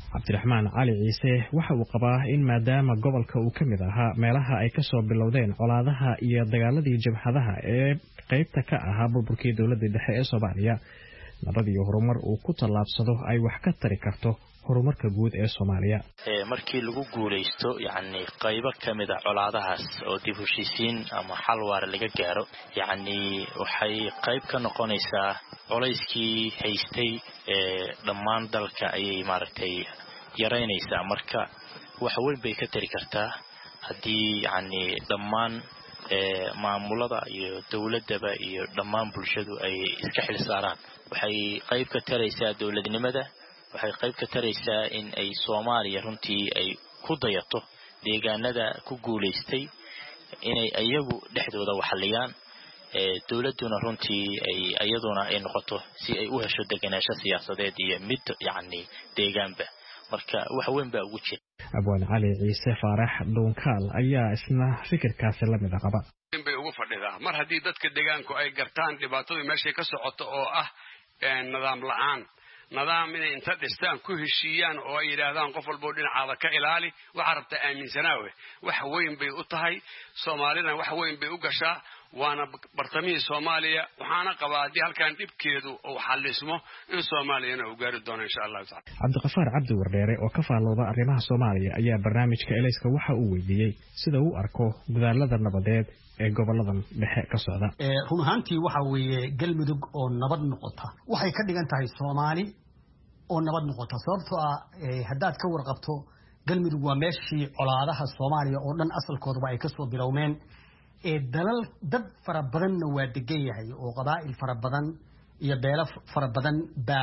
cabdiraxmaan cali ciise waxa uu qabaa in maadaama gobolka uu ka mid ahaa meelaha ay ka soo bilowdeen colaadaha iyo dagaaladii jabhadaha ee qaybta ka ahaa burburkii dowladda dhexe ee Soomaaliya nabad iyo horumar uu ku tallaabsado ay wax ka tari karto horumarka guud ee Soomaaliya markii lagu guuleysto yani qaybo kamid ah colaadahaas oo dib u heshiisiin ama xal waar laga gaaro yani waxay qayb ka noqonaysaa culayskii haystay dhammaan dalka ayay maaragtay yareynaysaa marka wax weyn bay ka tari kartaa haddii yani dhammaan maamulada iyo dawladaba iyo dhammaan bulshadu ay iska xil saaraan waxay qayb ka taraysaa dawladnimada waxay qayb ka taraysaa in ay Soomaaliya runtii ay ku dayato deegaanada ku guuleystay inay ayagu dhexdooda waxaliyaan dawladuna runtii ay ayaduna ay noqoto si ay u hesho deganaansho siyaasadeed iyo mid yani deegaanba marka wax weyn baa ugu jira abwaan cali ciise faarax dhuunkaal ayaa isna fikirkaasi la mid qaba bay ugu fadhidaa mar haddii dadka deegaanku ay gartaan dhibaatada meesha ka socoto oo ah nidaam la'aan nidaam inay inta dhistaan ku heshiiyaan oo ay yiraahdaan qof walba dhinacaada ka ilaali waxa rabta aaminsanaawe wax weyn bay u tahay Soomaalida wax weyn bay u gashaa waana bartamii Soomaaliya waxaana qabaa hadii halkan dibkeedu oo xalismo in Soomaaliyana uu gaari doono insha Allah ta'ala Cabdiqafaar Cabdi Wardheere oo ka faalooda arrimaha Soomaaliya ayaa barnaamijka Elayska waxa uu weydiiyay sida uu arko dadaalada nabadeed ee goboladan dhexe ka socda run ahaantii waxa weeye galmudug oo nabad noqota waxay ka dhigan tahay Soomaali oo nabad noqota sababtoo ah haddaad ka warqabto galmudug waa meeshii colaadaha Soomaaliya oo dhan asalkooda ay ka soo bilowmeen dalal dad fara badanna waa degan yahay oo qabaa'il fara badan iyo beelo fara badan baa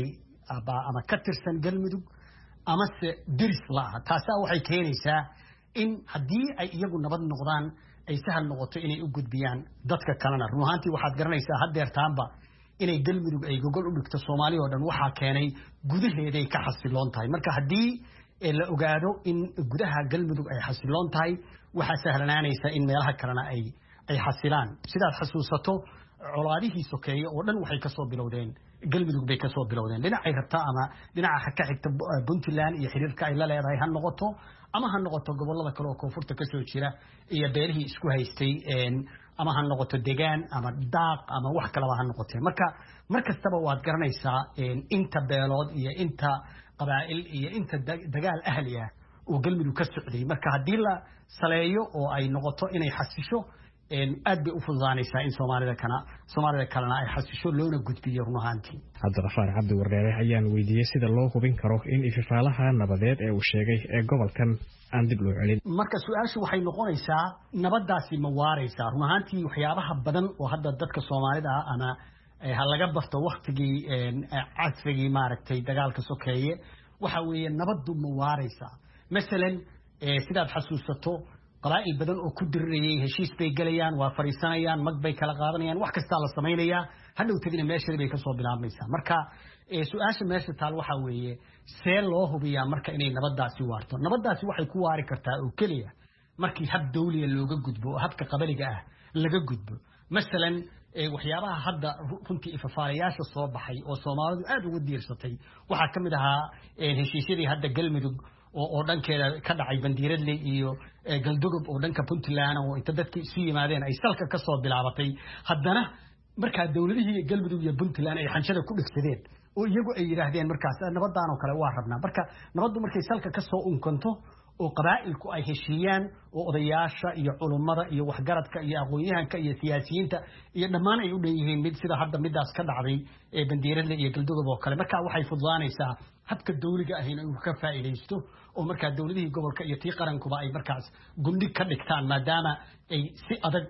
ama ka tirsan galmudug ama se diris la'ah taasa waxay keenaysaa in haddii ay iyagu nabad noqdaan ay sahal noqoto inay u gudbiyaan dadka kalena run ahaantii waxaad garanaysaa haddeertaanba inay galmudug ay gogol u dhigto Soomaaliya oo dhan waxaa keenay gudaheeday ka xasiloon tahay marka haddii la ogaado in gudaha galmudug ay xasiloon tahay waxa sahlanaanaysa in meelaha kalena ay xasilaan sidaad xasuusato colaadihii sokeeye oo dhan waxay ka soo bilowdeen galmudug bay ka soo bilowdeen dhinacay rabtaa ama dhinaca ka xigta Puntland iyo xiriirka ay la leedahay ha noqoto ama ha noqoto gobolada kale oo koonfurta ka soo jira iyo beerihii isku haystay ama ha noqoto deegaan ama daaq ama wax kale ha noqotee markastaba waad garanaysaa inta beelood iyo inta qabaa'il iyo inta dagaal ahli ah oo galmudug ka socday marka haddii la saleeyo oo ay noqoto inay xasisho aad bay u fududaanaysaa in Soomaalida kalena ay xasisho loona gudbiyo run ahaantii Cabdiqafaar Cabdi Wardheere ayaan weydiiyay sida loo hubin karo in ififaalaha nabadeed ee uu sheegay ee gobolkan aan dib loo celin marka su'aashu waxay noqonaysaa nabadaasi ma waaraysaa run ahaantii waxyaabaha badan oo hadda dadka Soomaalida ama ha laga barto waqtigii casrigii maaragtay dagaalka sokeeye waxa weeye nabadu ma waaraysaa mesela sidaad xasuusato qabaa'il badan oo ku dirirayay heshiis bay galayaan waa fariisanayaan mag bay kala qaadanayaan wax kasta la sameeynaya hadhow tagina meeshii bay ka soo bilaabmaysaa marka su'aasha meesha taal waxa weeye see loo hubiyaa marka inay nabadaasi waarto nabadaasi waxay ku waari kartaa oo kaliya markii hab dawliga looga gudbo oo habka qabaliga ah laga gudbo mesela waxyaabaha hadda runtii ifafaalayaasha soo baxay oo Soomaalidu aad ugu diirsatay waxa kamid ahaa heshiisyadii hadda galmudug oo dhankeeda ka dhacay Bandiiradle iyo Galdogob oo dhanka Puntland oo inta dadkii isu yimaadeen ay salka ka soo bilaabatay haddana marka dawladihii galmudug iyo Puntland ay xanshada ku dhigsadeen oo iyagu ay yiraahdeen markaas nabadaan oo kale waa rabnaa marka nabadu markay salka ka soo unkanto oo qabaa'ilku ay heshiiyaan oo odayaasha iyo culimada iyo waxgaradka iyo aqoonyahanka iyo siyaasiyiinta iyo dhammaan ay u dheeyeen mid sida hadda midaas ka dhacday Bandiiradle iyo Galdogob oo kale marka waxay fududaanaysaa habka dawliga ah inuu ka faa'iideysto oo marka dawladihii gobolka iyo tii qarankuba ay markaas gundhig ka dhigtaan maadaama ay si adag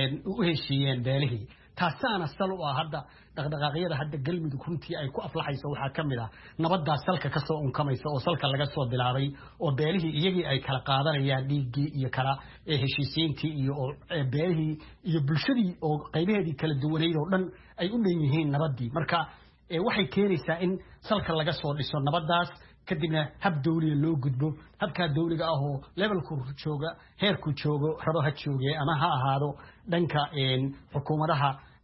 u heshiiyeen beelihii taasana sal u ah hadda dhaqdhaqaaqyada hadda galmudug runtii ay ku aflaxayso waxa kamid ah nabadaas salka ka soo unkamaysa oo salka laga soo bilaabay oo beelihii iyagii ay kala qaadanayaan dhiigii iyo kala heshiisiintii iyo beelihii iyo bulshadii oo qaybaheedii kala duwaneyd oo dhan ay u leeyihiin nabadii marka waxay keenaysaa in salka laga soo dhiso nabadaas kadibna hab dawliga loo gudbo habka dawliga ah oo levelku jooga heerku joogo rabo ha joogee ama ha ahaado dhanka xukuumadaha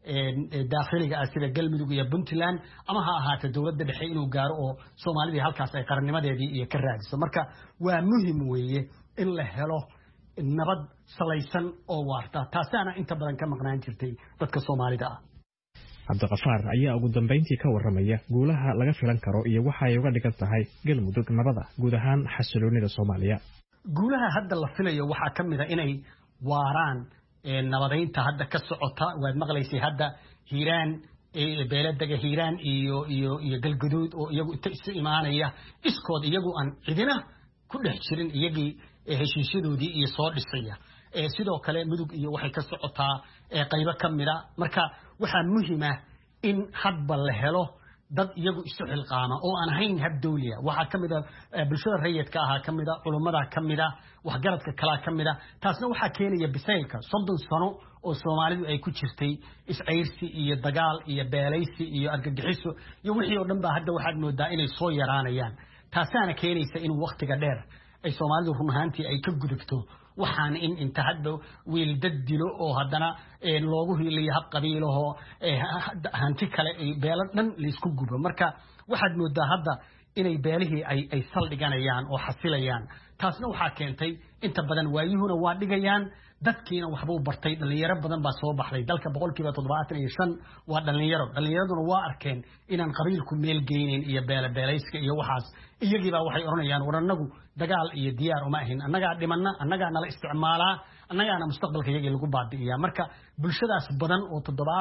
daakhiliga ah sida galmudug iyo puntland ama ha ahaato dowladda dhexe inuu gaaro oo soomaalidii halkaas ay qarannimadeedii iyo ka raadiso marka waa muhim weeye in la helo nabad salaysan oo waarta taasaana inta badan ka maqnaan jirtay dadka soomaalida ah cabdiqafaar ayaa ugu dambeyntii ka waramaya guulaha laga filan karo iyo waxa ay uga dhigan tahay galmudug nabada guud ahaan xasiloonida Soomaaliya guulaha hadda la filayo waxa kamid ah inay waaraan nabadeynta hadda ka socota waad maqlaysay hadda Hiiraan beeladaga Hiiraan iyo galgaduud oo iyagu inta isu imaanaya iskood iyagu aan cidina ku dhex jirin iyagii heshiisyadoodii iyo soo dhisaya sidoo kale mudug iyo waxay ka socotaa qaybo kamida marka waxa muhiim ah in hadba la helo dad iyagu isu xilqaama oo aan ahayn hab dawliya waxa kamida bulshada rayidka ah kamida culimada kamida waxgaradka kala kamida taasna waxa keenaya bisaylka 30 sano oo Soomaalidu ay ku jirtay isceyrsi iyo dagaal iyo beelaysi iyo argagixiso iyo wixii oo dhan ba hadda waxaad moodaa inay soo yaraanayaan taasana keenaysa in waqtiga dheer ay Soomaalidu run ahaantii ay ka gudubto waxaan in inta hadda wiil dad dilo oo haddana loogu hiiliyo hab qabiilaho hanti kale ay beelo dhan la isku gubo marka waxaad moodaa hadda inay beelihii ay saldhiganayaan oo xasilayaan taasna waxaa keentay inta badan waayuhuna waa dhigayaan dadkiina waxbuu bartay dhalinyaro badan baa soo baxday dalka 75% waa dhalinyaraduna waa arkeen inaan qabiilku meel geynin iyo beelayska iyo waxaas iyagiiba waxay oranayaan waranagu dagaal iyo diyaar uma ahin annaga dhimanna annaga nala isticmaalaa annagana mustaqbalka iyaga lagu baabi'iyaa marka bulshadaas badan oo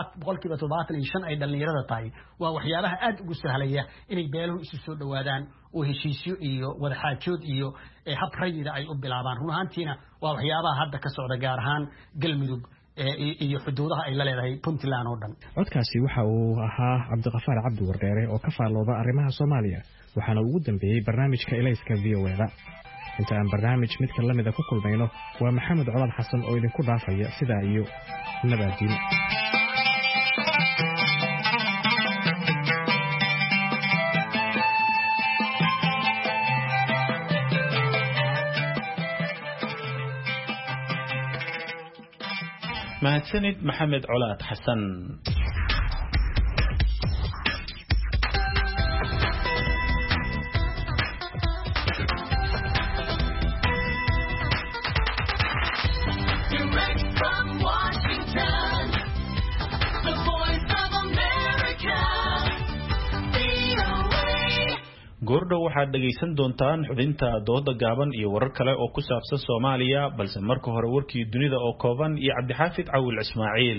75% ay dhalinyarada tahay waa waxyaabaha aad ugu sahlaya inay beeluhu isu soo dhawaadaan oo heshiisyo iyo wada xaajood iyo hab rayida ay u bilaabaan run ahaantiina waa waxyaabaha hadda ka socda gaar ahaan galmudug iyo xuduudaha ay la leedahay Puntland oo dhan codkaasi waxa uu ahaa Cabdiqafaar Cabdi Wardheere oo ka faalooda arrimaha Soomaaliya waxaana ugu dambeeyay barnaamijka Ilayska VOA inta aan barnaamij mid kale lamida ku kulmayno waa Maxamed Colaad Xasan oo idinku dhaafaya sida iyo nabadgelyo mahadsanid Maxamed Colaad Xasan goordhow waxaad dhageysan doontaan xubinta dooda gaaban iyo warar kale oo ku saabsan Soomaaliya balse marka hore warkii dunida oo kooban iyo Cabdixaafid Cawil Ismaaciil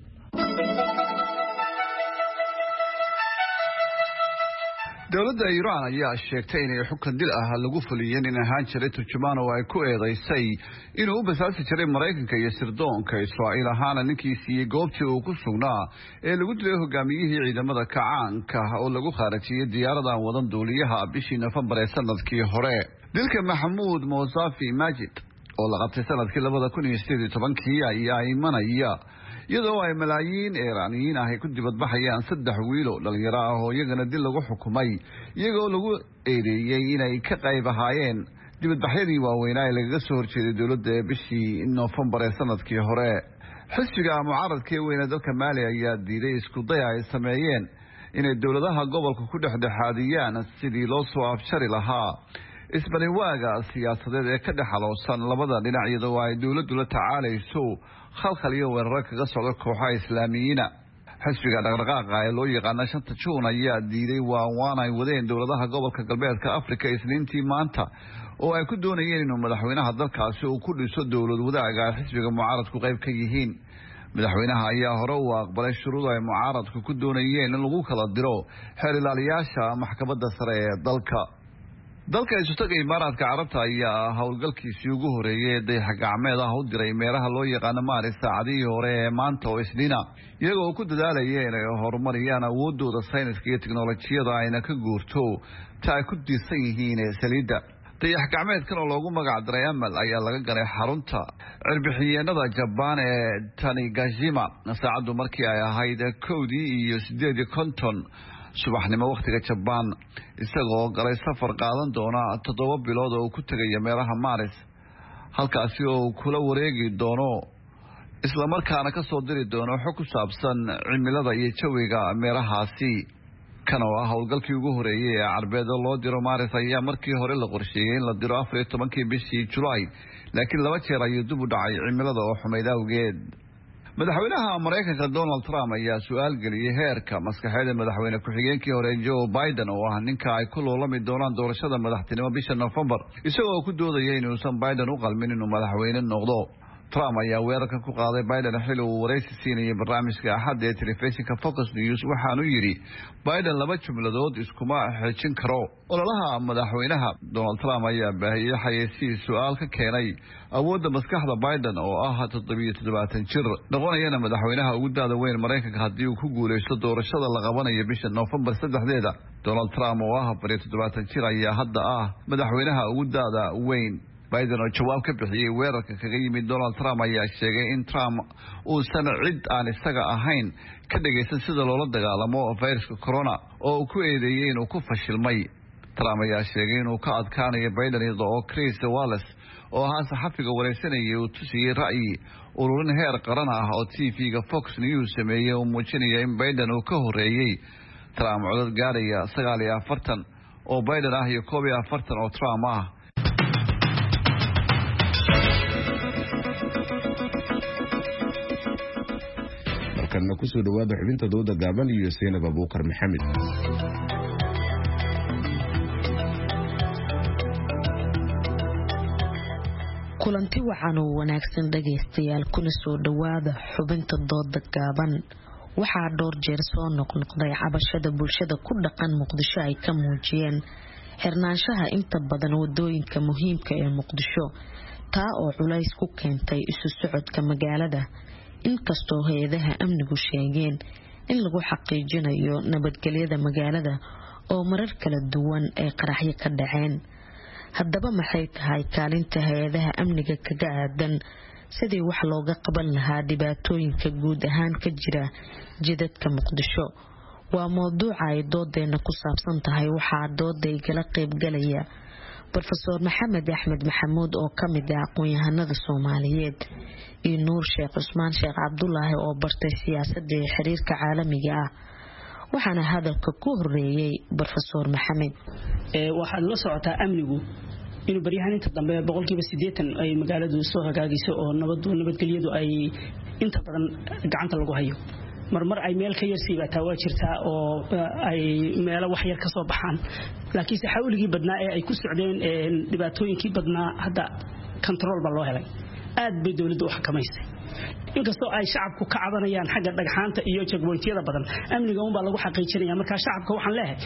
dowladda Iran ayaa sheegtay in xukun dil ah lagu fuliyay in ahaan jiray turjumaan oo ay ku eedeysay inuu u basaasi jiray Mareykanka iyo sirdoonka Israa'iil ahaana ninkii siiyay goobtii uu ku sugnaa ee lagu dilay hogaamiyihii ciidamada kacaanka oo lagu khaarajiyay diyaaradan wadan duuliyaha bishii November ee sanadkii hore dilka Mahmoud Mousafi Majid oo la qabtay sanadkii 2018 ayaa imanaya iyadoo ay malaayiin Iiraaniyiin ah ay ku dibadbaxayaan 3 wiil oo dhalinyaro ah oo iyagana dil lagu xukumay iyagoo lagu eedeeyay inay ka qayb ahaayeen dibadbaxyadii waaweynaa ee laga soo horjeeday dowladda bishii November ee sanadkii hore xisbiga mucaaradka ee weyn ee dalka Maali ayaa diiday isku day ay sameeyeen inay dowladaha gobolka ku dhexdhexaadiyaan sidii loo soo afjari lahaa isbariwaaga siyaasadeed ee ka dhaxaloosan labada dhinac iyadoo ay dowladdu la tacaalayso khalkhal iyo weerar kaga socda kooxaha islaamiyiina xisbiga dhaqdhaqaaqa ee loo yaqaan 5 Juun ayaa diiday waan ay wadeen dowladaha gobolka galbeedka Afrika Isniintii maanta oo ay ku doonayeen inuu madaxweynaha dalkaasi uu ku dhiso dowlad wadaaga xisbiga mucaaradku qayb ka yihiin madaxweynaha ayaa hore u aqbalay shuruudo ay mucaaradku ku doonayeen in lagu kala diro xeer ilaaliyaasha maxkamadda sare ee dalka isutaga Imaaraadka Carabta ayaa hawlgalkiisii ugu horeeyay dayax gacmeed ah u diray meelaha loo yaqaan Maaris saacadii hore ee maanta oo Isniina iyagoo ku dadaalayay inay horumariyaan awoodooda sayniska iyo tiknoolajiyada ayna ka guurto taa ku diisan yihiin saliidda dayax gacmeedkan oo loogu magac daray Amal ayaa laga galay xarunta cirbixiyeenada Japan ee Tanegashima saacadu markii ay ahayd 1:08 subaxnimo waqtiga Japan isagoo galay safar qaadan doona 7 bilood oo ku tagay meelaha Maaris halkaasi oo kula wareegi doono isla markaana ka soo diri doono xog ku saabsan cimilada iyo jawiga meerahaasi. kan oo ah howlgalkii ugu horeeyay ee Carbeed loo diro Maaris ayaa markii hore la qorsheeyay in la diro 14 bishii July, laakiin laba jeer ayuu dib u dhacay cimilada oo xumayd awgeed. madaxweynaha Mareykanka Donald Trump ayaa su'aal geliyay heerka maskaxeed ee madaxweyne ku-xigeenkii hore Joe Biden oo ah ninka ay ku loolami doonaan doorashada madaxtinimo bisha November, isagoo ku doodaya inuusan Biden u qalmin inuu madaxweyne noqdo. Trump ayaa weerarkan ku qaaday Biden xilli uu wareysi siinayay barnaamijka Axad ee telefishinka Fox News, waxaanu yiri Biden laba jumladood iskuma xejin karo. ololaha madaxweynaha Donald Trump ayaa baahiyay xayeysiis su'aal ka keenay awoodda maskaxda Biden oo ah 77 jir, noqonayana madaxweynaha ugu daada weyn Mareykanka haddii uu ku guuleysto doorashada la qabanayo bisha November 3. Donald Trump oo ah 77 jir ayaa hadda ah madaxweynaha ugu daada weyn. Biden oo jawaab ka bixiyay weerarka kaga yimid Donald Trump ayaa sheegay in Trump uu san cid aan isaga ahayn ka dhageysan sida loola dagaalamo fayraska corona oo ku eedeeyay inuu ku fashilmay. Trump ayaa sheegay inuu ka adkaanayo Biden iyadoo Chris Wallace oo ah saxafiga wareysanayay uu tusiyay ra'yi ururin heer qaran ah oo TV-ga Fox News sameeyay oo muujinaya in Biden uu ka horeeyay Trump codad gaaraya 49 oo Biden ah iyo 41 oo Trump ah. kana ku soo dhawaada xubinta dooda gaaban iyo Seenab Abuukar Maxamed. kulanti wacan oo wanaagsan dhageystayaal kuna soo dhawaada xubinta dooda gaaban. waxaa dhowr jeer soo noqnoqday cabashada bulshada ku dhaqan Muqdisho ay ka muujiyeen xirnaanshaha inta badan wadooyinka muhiimka ee Muqdisho, taa oo culays ku keentay isu socodka magaalada. inkastoo hay'adaha amnigu sheegeen in lagu xaqiijinayo nabadgelyada magaalada oo marar kala duwan ay qaraxyo ka dhaceen. haddaba maxay tahay kaalinta hay'adaha amniga kaga aadan sidii wax looga qaban lahaa dhibaatooyinka guud ahaan ka jira jidadka Muqdisho? waa mowduuca ay doodeena ku saabsan tahay. waxaa dooda igala qayb galaya Professor Maxamed Axmed Maxamuud oo kamid ah aqoon-yahanada Soomaaliyeed iyo Nuur Sheekh Cusmaan Sheekh Cabdullaahi oo bartay siyaasadda iyo xiriirka caalamiga ah. waxaana hadalka ku horeeyay Professor Maxamed. waxaad la socotaa amnigu inuu baryahan inta dambe 80% ay magaaladu soo hagaagayso oo nabadgelyadu ay inta badan gacanta lagu hayo. marmar ay meel ka yar siibataa waa jirtaa oo ay meelo wax yar ka soo baxaan, laakiin xawligii badnaa ee ay ku socdeen dhibaatooyinkii badnaa hadda control ba loo helay. aad bay dawladdu u xakamaysay. inkastoo ay shacabku ka cabanayaan xagga dhagxaanta iyo checkpointyada badan, amniga un baa lagu xaqiijinaya. marka shacabka waxaan leeyahay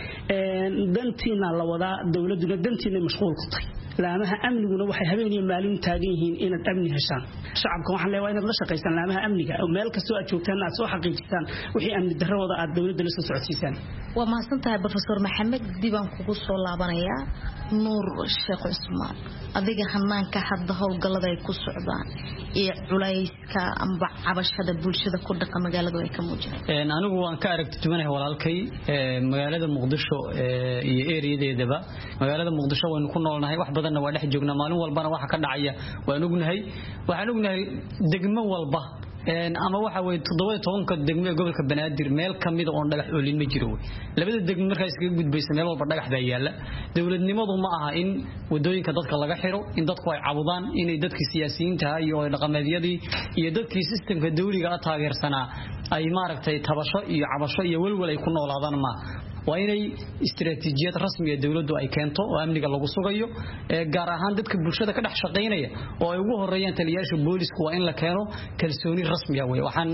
dantiina la wadaa, dawladuna dantiina mashquul ku tahay. laamaha amniguna waxay habeen iyo maalin taagan yihiin inaad amni heshaan. shacabka waxaan leeyahay inaad la shaqaysaan laamaha amniga oo meel kastoo aad joogtaan aad soo xaqiijisaan wixii amni darrada aad dawladda la soo socodsiisaan. waa mahadsantahay Professor Maxamed. dibaan kugu soo laabanayaa Nuur Sheekh Cusmaan, adiga hanaanka hadda howlgallada ay ku socdaan iyo culayska amba cabashada bulshada ku dhaqan magaalada ay ka muujinayaan. anigu waan ka aragti duwanahay walaalkay magaalada Muqdisho iyo ereyadeedaba. magaalada Muqdisho waynu ku noolnahay, wax badanna waa dhex joognaa, maalin walbana waxa ka dhacaya waan ognahay. waxaan ognahay degmo walba ama waxa way 17 degmo ee gobolka Banaadir meel kamid oo dhagax oolin ma jiro. labada degmo markay iskaga gudbayso meel walba dhagax baa yaala. dawladnimadu ma aha in wadooyinka dadka laga xiro, in dadku ay cabudaan, in dadkii siyaasiyiinta iyo dhaqameedyadii iyo dadkii systemka dawliga taageersanaa ay maaragtay tabasho iyo cabasho iyo walwal ay ku noolaadaan. ma waa inay istiraatiijiyad rasmi ah dawladdu ay keento oo amniga lagu sugayo, gaar ahaan dadka bulshada ka dhex shaqeynaya oo ay ugu horeeyaan taliyaasha booliska. waa in la keeno kalsooni rasmi ah. waxaan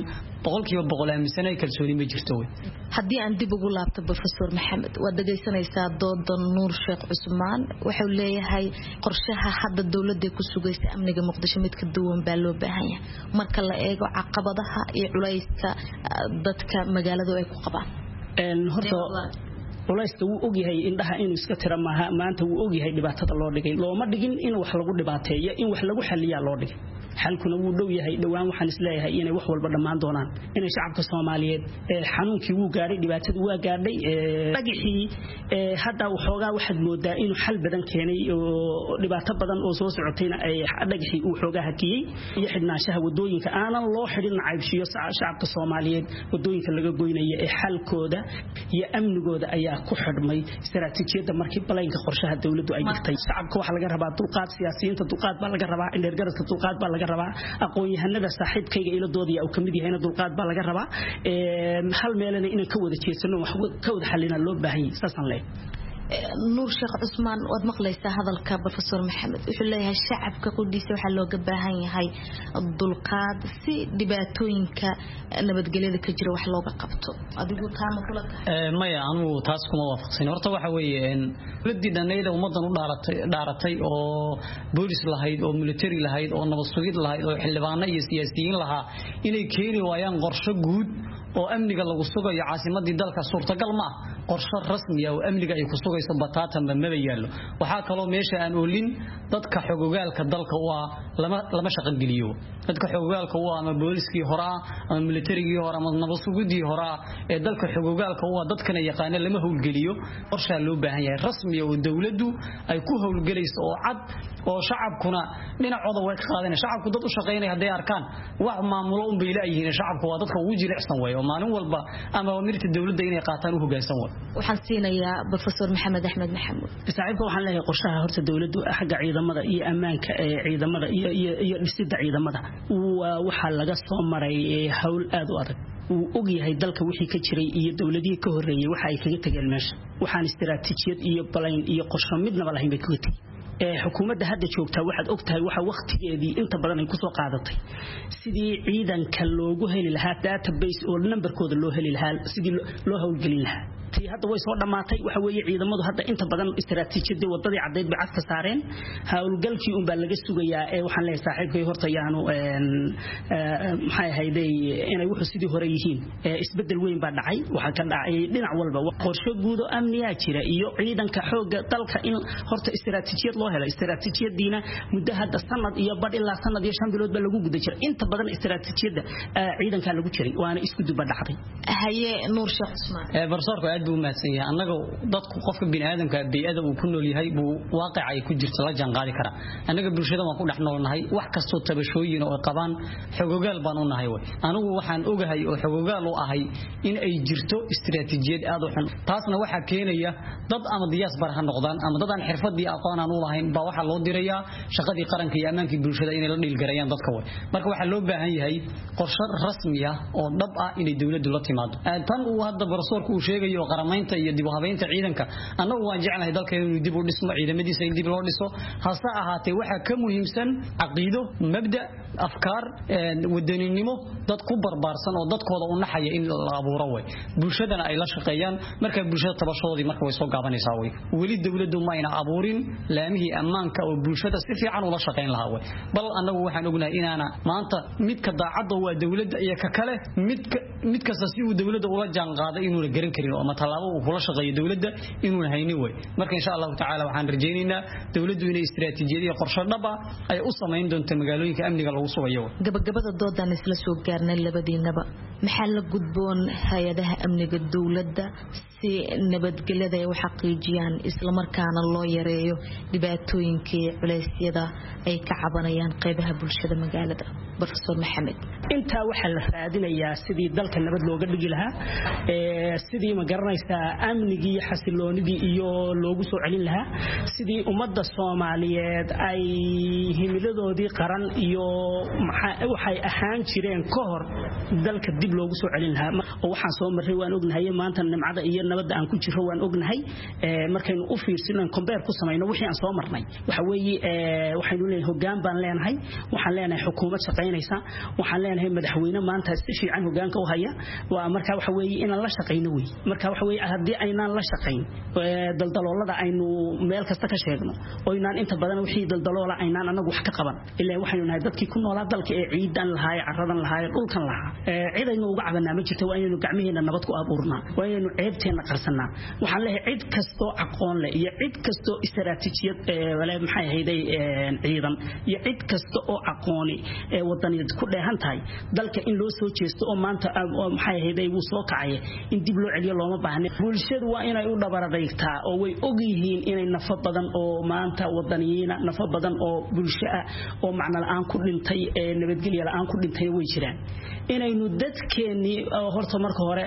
100% aaminsanahay kalsooni ma jirto. haddii aan dib ugu laabto Professor Maxamed, waad dhageysanaysaa dooda Nuur Sheekh Cusmaan. wuxuu leeyahay qorshaha hadda dawladda ku sugaysa amniga Muqdisho mid ka duwan baa loo baahan yahay marka la eego caqabadaha iyo culayska dadka magaaladu ay ku qabaan. horta culayska wuu ogyahay indhaha inuu iska tira maanta wuu ogyahay dhibaatada loo dhigay. looma dhigin in wax lagu dhibaateeyo, in wax lagu xaliyaa loo dhigay. xalkuna wuu dhow yahay dhawaan waxaan isleeyahay inay wax walba dhammaan doonaan inay shacabka Soomaaliyeed xanuunkii wuu gaaray dhibaatadu waa gaadhay dhagixii hadda waxoogaa waxaad moodaa inuu xal badan keenay oo dhibaato badan oo soo socotayna ay dhagixii uu xoogaa hakiyay iyo xidhnaanshaha wadooyinka aanan loo xidhin caybshiyo shacabka Soomaaliyeed wadooyinka laga goynaya ee xalkooda iyo amnigooda ayaa ku xidhmay istaraatiijiyada markii balaynka qorshaha dawladdu ay dhigtay shacabka waxa laga rabaa dulqaad siyaasiyiinta dulqaad baa laga rabaa indheergaradka dulqaad baa laga rabaa aqoon-yahanada saaxiibkayga ila doodaya oo kamid yahay dulqaad baa laga rabaa hal meelna inaan ka wada jeesano wax ka wada xalina loo baahan yahay saasan leeyahay nuur sheekh cusmaan wad maqlaysaa hadalka professor maxamed wuxuu leeyahay shacabka qudhiisa waxa looga baahan yahay dulqaad si dhibaatooyinka nabadgelyada ka jira wax looga qabto adigu taama kula tahay maya anu taas kuma waafaqsan horta waxa weeyeen ladii dhanayda ummadan u dhaaratay oo boolis lahayd oo military lahayd oo nabad sugid lahayd oo xildhibaano iyo siyaasiyiin lahaa inay keeni waayaan qorshe guud oo amniga lagu sugayo caasimadii dalka suurtagal ma qorshe rasmi ah oo amniga ay ku sugayso bataatan ma yaalo waxa kale oo meesha aan oolin dadka xogogaalka dalka waa lama shaqo geliyo dadka xogogaalka waa ama booliskii hore ama militarigii hore ama nabad sugidii hore ee dalka xogogaalka waa dadkana yaqaan lama howlgeliyo qorshe loo baahan yahay rasmi oo dawladdu ay ku howlgelayso oo cad oo shacabkuna dhinacooda way ka qaadeen shacabku dad u shaqeynay haday arkaan wax maamulo un bay leeyihiin shacabku waa dadka ugu jilicsan way oo maalin walba ama mirta dawladda inay qaataan u hoggaansan way waxaan siinayaa professor maxamed axmed maxamuud saaxiibka waxaan leeyahay qorshaha horta dawladdu xagga ciidamada iyo ammaanka ee ciidamada iyo dhisidda ciidamada waxa laga soo maray hawl aad u adag uu og yahay dalka wixii ka jiray iyo dawladihii ka horeeyay waxa ay kaga tageen meesha waxaan istiraatiijiyad iyo balayn iyo qorshe midnaba lahayn bay kaga tageen xukuumadda hadda joogtaa waxaad ogtahay waxa waqtigeedii inta badan ay ku soo qaadatay sidii ciidanka loogu heli lahaa database oo numberkooda loo heli lahaa sidii loo hawlgelin lahaa tii hadda way soo dhamaatay waxa weeye ciidamadu hadda inta badan istiraatiijiyadii wadadii cadeed bay cad ka saareen hawlgalkii un baa laga sugayaa ee waxaan leeyahay saaxiibkay horta yaanu maxay hayday inay wuxuu sidii hore yihiin isbedel weyn baa dhacay waxa ka dhacay dhinac walba qorshe guud oo amniga jira iyo ciidanka xooga dalka in horta istiraatiijiyad loo helo istiraatiijiyadiina muddo hadda sanad iyo bad ilaa sanad iyo 5 bilood baa lagu guda jiray inta badan istiraatiijiyada ciidanka lagu jiray waana isku duba dhacday haye nuur sheekh cusmaan barsoorku aad buu maadsan yahay annaga dadku qofka bini'aadamka biyada uu ku nool yahay buu waaqic ay ku jirto la jaan qaadi kara annaga bulshada waan ku dhex noolnahay wax kasto tabashooyin oo qabaan xogogaal baan u nahay way anigu waxaan ogahay oo xogogaal u ahay in ay jirto istiraatiijiyad aad u xun taasna waxa keenaya dad ama diyaasbar ha noqdaan ama dad aan xirfadii aqoon aan u lahayn ba waxa loo dirayaa shaqadii qaranka iyo amaankii bulshada inay la dhilgarayaan dadka way marka waxa loo baahan yahay qorshe rasmi ah oo dhab ah inay dawladdu la timaado tan uu hadda barsoorku uu sheegayo qaramaynta iyo dib u habeynta ciidanka annagu waan jeclahay dalkeena inuu dib u dhismo ciidamadiisa in dib loo dhiso hase ahaatee waxa ka muhiimsan caqiido mabda afkaar wadaninimo dad ku barbaarsan oo dadkooda u naxaya in la abuuro way bulshadana ay la shaqeeyaan marka bulshada tabashoodii marka way soo gaabanaysaa way wali dawladdu ma ina abuurin laamihii ammaanka oo bulshada si fiican ula shaqeyn lahaa way bal annagu waxaan ognahay inaana maanta midka daacadda waa dawladda iyo ka kale mid kasta si uu dawladda ula jaan qaaday inuu la garan karin oo ma talaabo uu kula shaqeeyo dawladda inuu haynin way marka insha Allah ta'ala waxaan rajaynaynaa dawladdu inay istiraatiijiyad iyo qorshe dhab ah ay u sameyn doonto magaalooyinka amniga lagu sugayo gabagabada doodan isla soo gaarnay labadiinaba maxaa la gudboon hay'adaha amniga dawladda si nabadgelyada ay u xaqiijiyaan isla markaana loo yareeyo dhibaatooyinka culeysyada ay ka cabanayaan qaybaha bulshada magaalada professor maxamed inta waxa la raadinayaa sidii dalka nabad looga dhigi lahaa sidii ma garanaysaa amnigii xasiloonidii iyo loogu soo celin lahaa sidii ummadda Soomaaliyeed ay himiladoodii qaran iyo waxay ahaan jireen ka hor dalka dib loogu soo celin lahaa oo waxaan soo maray waan ognahay maanta nimcada iyo nabadda aan ku jiro waan ognahay markaynu u fiirsanaan compare ku sameeyno wixii aan soo marnay waxa weeye waxaynu leeyahay hoggaan baan leenahay waxaan leenahay xukuumad shaqeynaysa waxaan leenahay madaxweyne maanta si fiican hoggaanka u haya waa marka waxa weeye inaan la shaqeyno way marka waxa weeye haddii aynaan la shaqeyn daldaloolada aynu meel kasta ka sheegno oo inaan inta badan wixii daldaloola aynaan anagu wax ka qaban ilaa waxaynu nahay dadkii ku noolaa dalka ee ciidan lahaay caradan lahaay dhulkan lahaa ciidan cidna uga cabanaa ma jirto waa inaynu gacmaheena nabad ku abuurnaa waa inaynu ceebteena qarsanaa waxaan leeyahay cid kastoo aqoon leh iyo cid kastoo istaraatiijiyad maxay ahayday ciidan iyo cid kasta oo aqooni wadaniyad ku dheehan tahay dalka in loo soo jeesto oo maanta maxay ahayday uu soo kacay in dib loo celiyo looma baahna bulshadu waa inay u dhabaradaytaa oo way og yihiin inay nafo badan oo maanta wadaniyiina nafo badan oo bulsho ah oo macna la'aan ku dhintay nabadgelyo la'aan ku dhintay way jiraan inaynu dadkeeni horta marka hore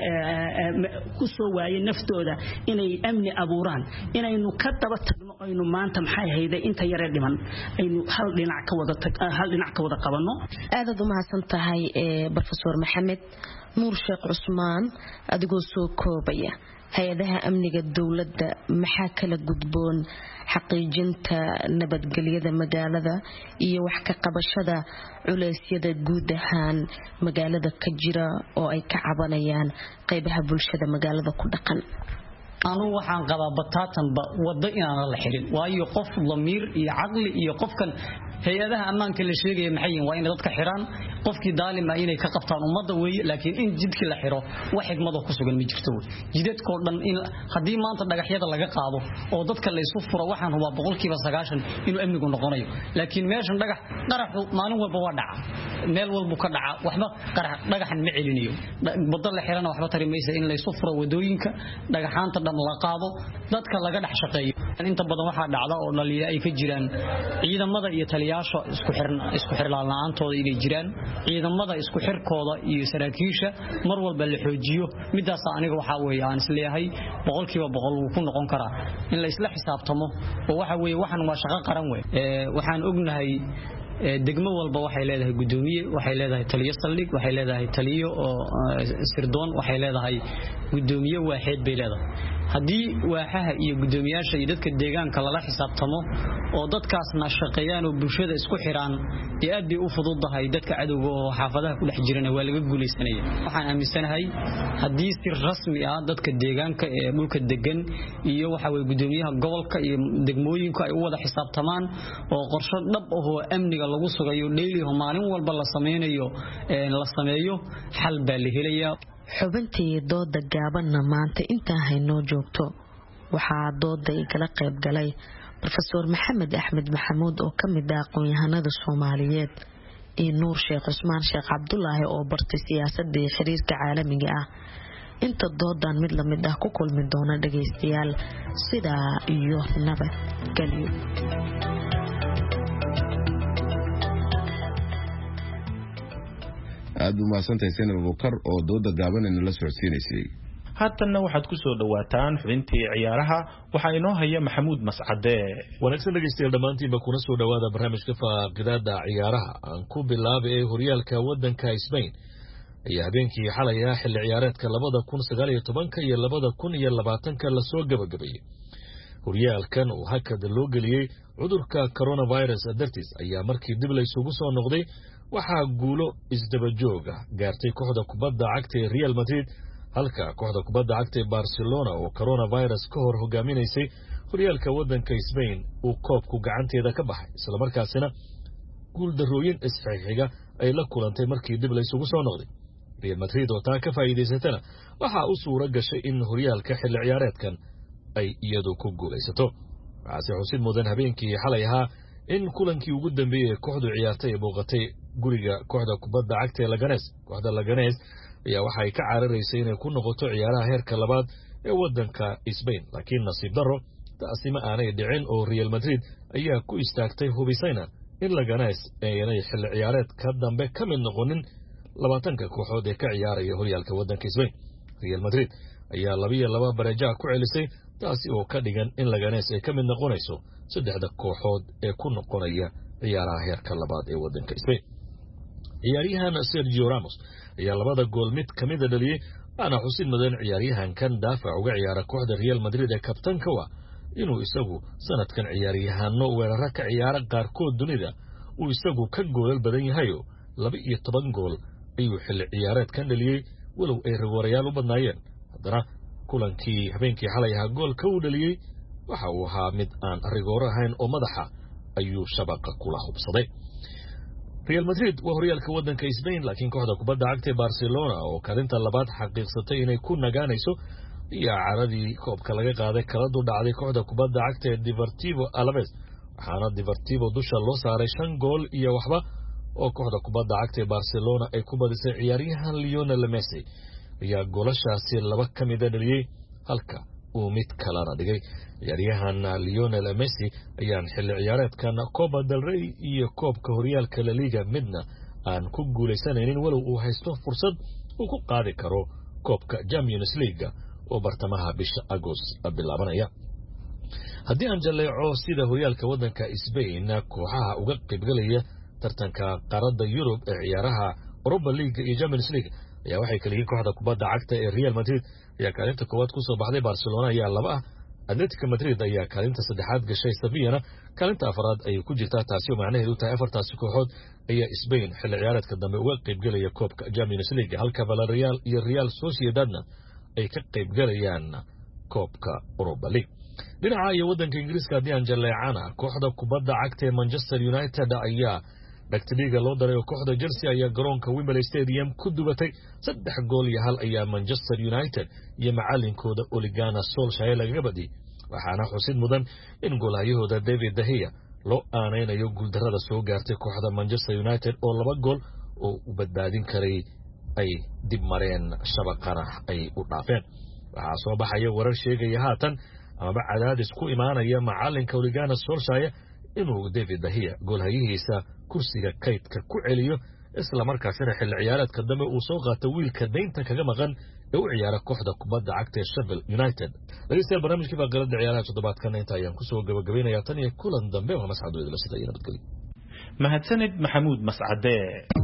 ku soo waayay naftooda inay amni abuuraan inaynu ka daba tagno aynu maanta maxay ahayday inta yare dhiman aynu hal dhinac ka wada qabanno aad u mahadsan tahay professor Maxamed Nuur Sheekh Cusmaan adigoo soo koobaya hay'adaha amniga dawladda maxaa kala gudboon xaqiijinta nabadgelyada magaalada iyo wax ka qabashada culeysyada guud ahaan magaalada ka jira oo ay ka cabanayaan qaybaha bulshada magaalada ku dhaqan anu waxaan qabaa bataatanba wada inaan la xirin waayo qof damiir iyo aqli iyo qofkan hay'adaha ammaanka la sheegay maxay waa in dadka xiraan qofkii daalima inay ka qabtaan umada weeye laakiin in jidkii la xiro wax xigmad ku sugan ma jirto jidadkoo dhan in hadii maanta dhagaxyada laga qaado oo dadka la isku furo waxaan hubaa 90% inuu amnigu noqonayo laakiin meeshan qaraxu maalin walba waa dhaca meel walba ka dhaca waxba dhagaxan ma celinayo wada la xirana waxba tarimaysa in la isku furo wadooyinka dhagaxaanta la qaado dadka laga dhex shaqeeyo inta badan waxa dhacda oo dhaliya ay ka jiraan ciidamada iyo taliyaasha isku xirlaanaantooda inay jiraan ciidamada isku xirkooda iyo saraakiisha mar walba la xoojiyo midaas aniga waxa weeye aan isleeyahay 100% uu ku noqon karaa in la isla xisaabtamo oo waxa weeye waxan waa shaqo qaran waxaan ognahay degmo walba waxay leedahay gudoomiye waxay leedahay taliye saldhig waxay leedahay taliye oo sirdoon waxay leedahay gudoomiye waaxeed bay leedahay hadii waaxaha iyo gudoomiyaasha iyo dadka deegaanka lala xisaabtamo oo dadkaasna shaqeeyaan oo bulshada isku xiraan aad bay u fududahay dadka cadowga oo xaafadaha ku dhex jirana waa laga guuleysanaya waxaan aaminsanahay hadii si rasmi ah dadka deegaanka ee dhulka degan iyo waxa way gudoomiyaha gobolka iyo degmooyinka ay u wada xisaabtamaan oo qorshe dhab ah oo amniga lagu sugayo daily maalin walba la sameeyo xal baa la helayaa xubintii dooda gaabanna maanta intaa haynoo joogto waxaa dooda igala qayb galay professor Maxamed Axmed Maxamuud oo ka mid ah aqoon-yahanada Soomaaliyeed iyo Nuur Sheekh Cusmaan Sheekh Cabdullaahi oo bartay siyaasadda iyo xiriirka caalamiga ah inta doodan mid la mid ah ku kulmi doona dhageystayaal sidaa iyo nabadgelyo aad u mahadsantahay Seenab Abubakar oo dooda gaaban la socodsiinaysay haatanna waxaad ku soo dhawaataan xubintii ciyaaraha waxa inoo haya Maxamuud Mascade wanaagsan dhageystayaal dhamaantiinba kuna soo dhawaada barnaamijka faaqidaada ciyaaraha aan ku bilaabay horyaalka wadanka Spain ayaa habeenkii xalay xilli ciyaareedka 2019 iyo 2020 la soo gabagabeeyay horyaalkan oo hakad loo galiyay cudurka coronavirus dartiis ayaa markii dib la isugu soo noqday waxaa guulo isdaba joog ah gaartay kooxda kubadda cagta ee Real Madrid halka kooxda kubadda cagta ee Barcelona oo coronavirus ka hor hogaaminaysay horyaalka wadanka Spain uu koobku gacanteeda ka baxay isla markaasina guul darooyin isxiixiga ay la kulantay markii dib la isugu soo noqday Real Madrid oo taa ka faa'iideysatana waxa uu suura gashay in horyaalka xilli ciyaareedkan ay iyadu ku guulaysato waxaase xusid mudan habeenkii xalay ahaa in kulankii ugu dambeeyay kooxdu ciyaartay booqatay guriga kooxda kubadda cagta ee Leganes kooxda Leganes ayaa waxay ka cararaysay inay ku noqoto ciyaaraha heerka labaad ee wadanka Spain laakiin nasiib darro taasi ma aanay dhicin oo Real Madrid ayaa ku istaagtay hubisayna in Leganes ay xilli ciyaareedka dambe ka mid noqonin 20 kooxood ee ka ciyaaraya horyaalka wadanka Spain Real Madrid ayaa 2-2 baraja ku celisay taasi oo ka dhigan in Leganes ay ka mid noqonayso 3 kooxood ee ku noqonaya ciyaaraha heerka labaad ee wadanka Spain ciyaaryahan Sergio Ramos ayaa 2 gool mid kamid dhaliyay ana xusid mudan ciyaaryahankan daafac uga ciyaara kooxda Real Madrid ee kabtanka waa inuu isagu sanadkan ciyaaryahanno weerara ka ciyaara qaarkood dunida uu isagu ka gool badan yahay 12 gool ayuu xilli ciyaareedkan dhaliyay walow ay regorayaal u badnaayeen haddana kulankii habeenkii xalay ahaa goolka uu dhaliyay waxa uu ahaa mid aan rigoor ahayn oo madaxa ayuu shabaqa kula hubsaday Real Madrid waa horyaalka waddanka Spain laakiin kooxda kubadda cagta Barcelona oo kaalinta labaad xaqiiqsatay inay ku nagaanayso iyo caradii koobka laga qaaday kala dhacday kooxda kubadda cagta Deportivo Alaves waxaana Deportivo dusha loo saaray 5 gool iyo waxba oo kooxda kubadda cagta Barcelona ay ku badisay ciyaaryahan Lionel Messi ayaa goolashaasi laba ka mid ah dhaliyay halka uu mid kalena dhigay ciyaaryahan Lionel Messi ayaan xilli ciyaareedkan Copa del Rey iyo koobka horyaalka La Liga midna aan ku guuleysanaynin walow uu haysto fursad uu ku qaadi karo koobka Champions League oo bartamaha bisha Agost bilaabanaya haddii aan jaleeco sida horyaalka waddanka Spain kooxaha uga qaybgalaya tartanka qaaradda Yurub ee ciyaaraha Europa League iyo Champions League ayaa waxay kala yihiin kooxda kubadda cagta ee Real Madrid ayaa kaalinta koowaad ku soo baxday Barcelona ayaa 2 ah Atletico Madrid ayaa kaalinta saddexaad gashay Sevilla kaalinta afraad ay ku jirtaa taasi oo macnaheedu tahay afartaasi kooxood ayaa Spain xilli ciyaareedka dambe uga qaybgalaya koobka Champions League halka Villarreal iyo Real Sociedadna ay ka qaybgalayaan koobka Europa League dhinaca iyo waddanka Ingiriiska haddii aan jaleecana kooxda kubadda cagta ee Manchester United ayaa dhagtidhiga loo daray oo kooxda Chelsea ayaa garoonka Wembley Stadium ku dubatay 3 gool iyo 1 ayaa Manchester United iyo macallinkooda Ole Gunnar Solskjaer lagaga badiyay waxaana xusid mudan in goolahayahooda David De Gea loo aaneynayo guuldarrada soo gaartay kooxda Manchester United oo 2 gool oo u badbaadin karay ay dib mareen shabaqana ay u dhaafeen waxaa soo baxaya warar sheegaya haatan ama cadaadis ku imaanaya macallinka Ole Gunnar Solskjaer inuu David De Gea goolhayihiisa kursiga kaydka ku celiyo isla markaasina xilli ciyaareedka dambe uu soo qaato wiilka deynta kaga maqan ee u ciyaara kooxda kubadda cagta ee Sheffield United dhageystayaal barnaamijkii baqalada ciyaaraha toddobaadkan inta ayaan ku soo gabagabeynayaa tan iyo kulan dambe waa mascad weydala sida iyo nabadgelyo mahadsanid maxamuud mascade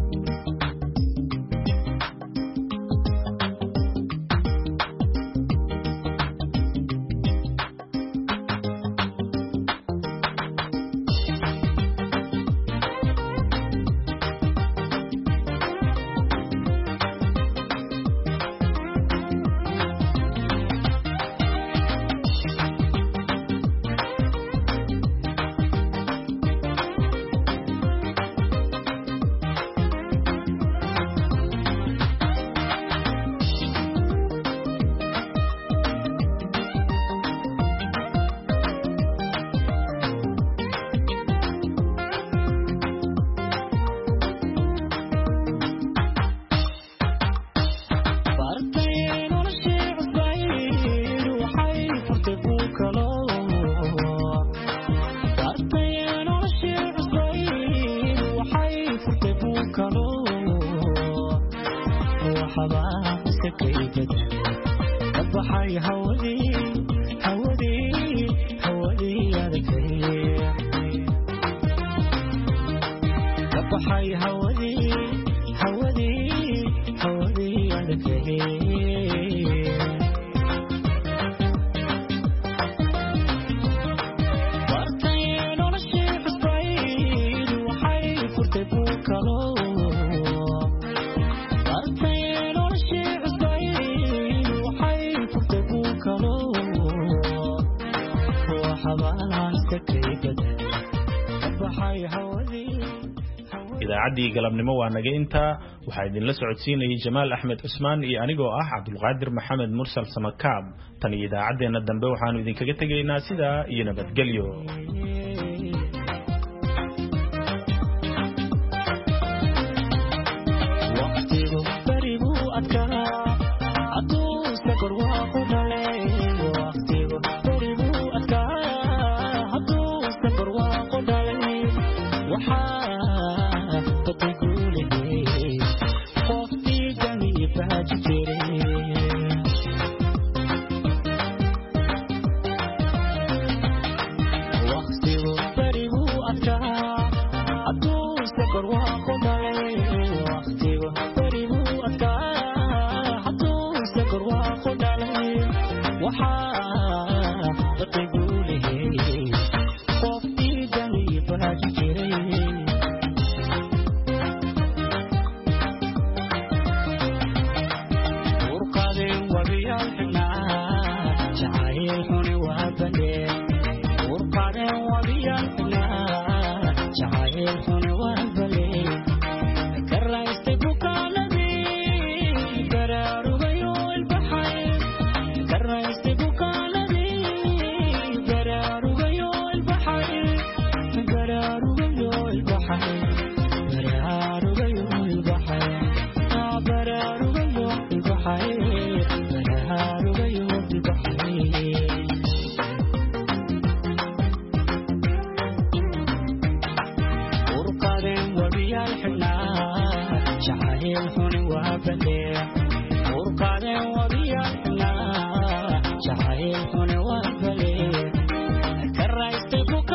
idaacadii galabnimo waa naga intaa waxaa idinla socodsiinayay Jamaal Axmed Usmaan iyo anigoo ah Cabdulqaadir Maxamed Mursal Samakaab tan iyo idaacadeena dambe waxaanu idinkaga tegaynaa sidaa iyo nabadgelyo Jacayl xuni waa bane urqaden wabiyan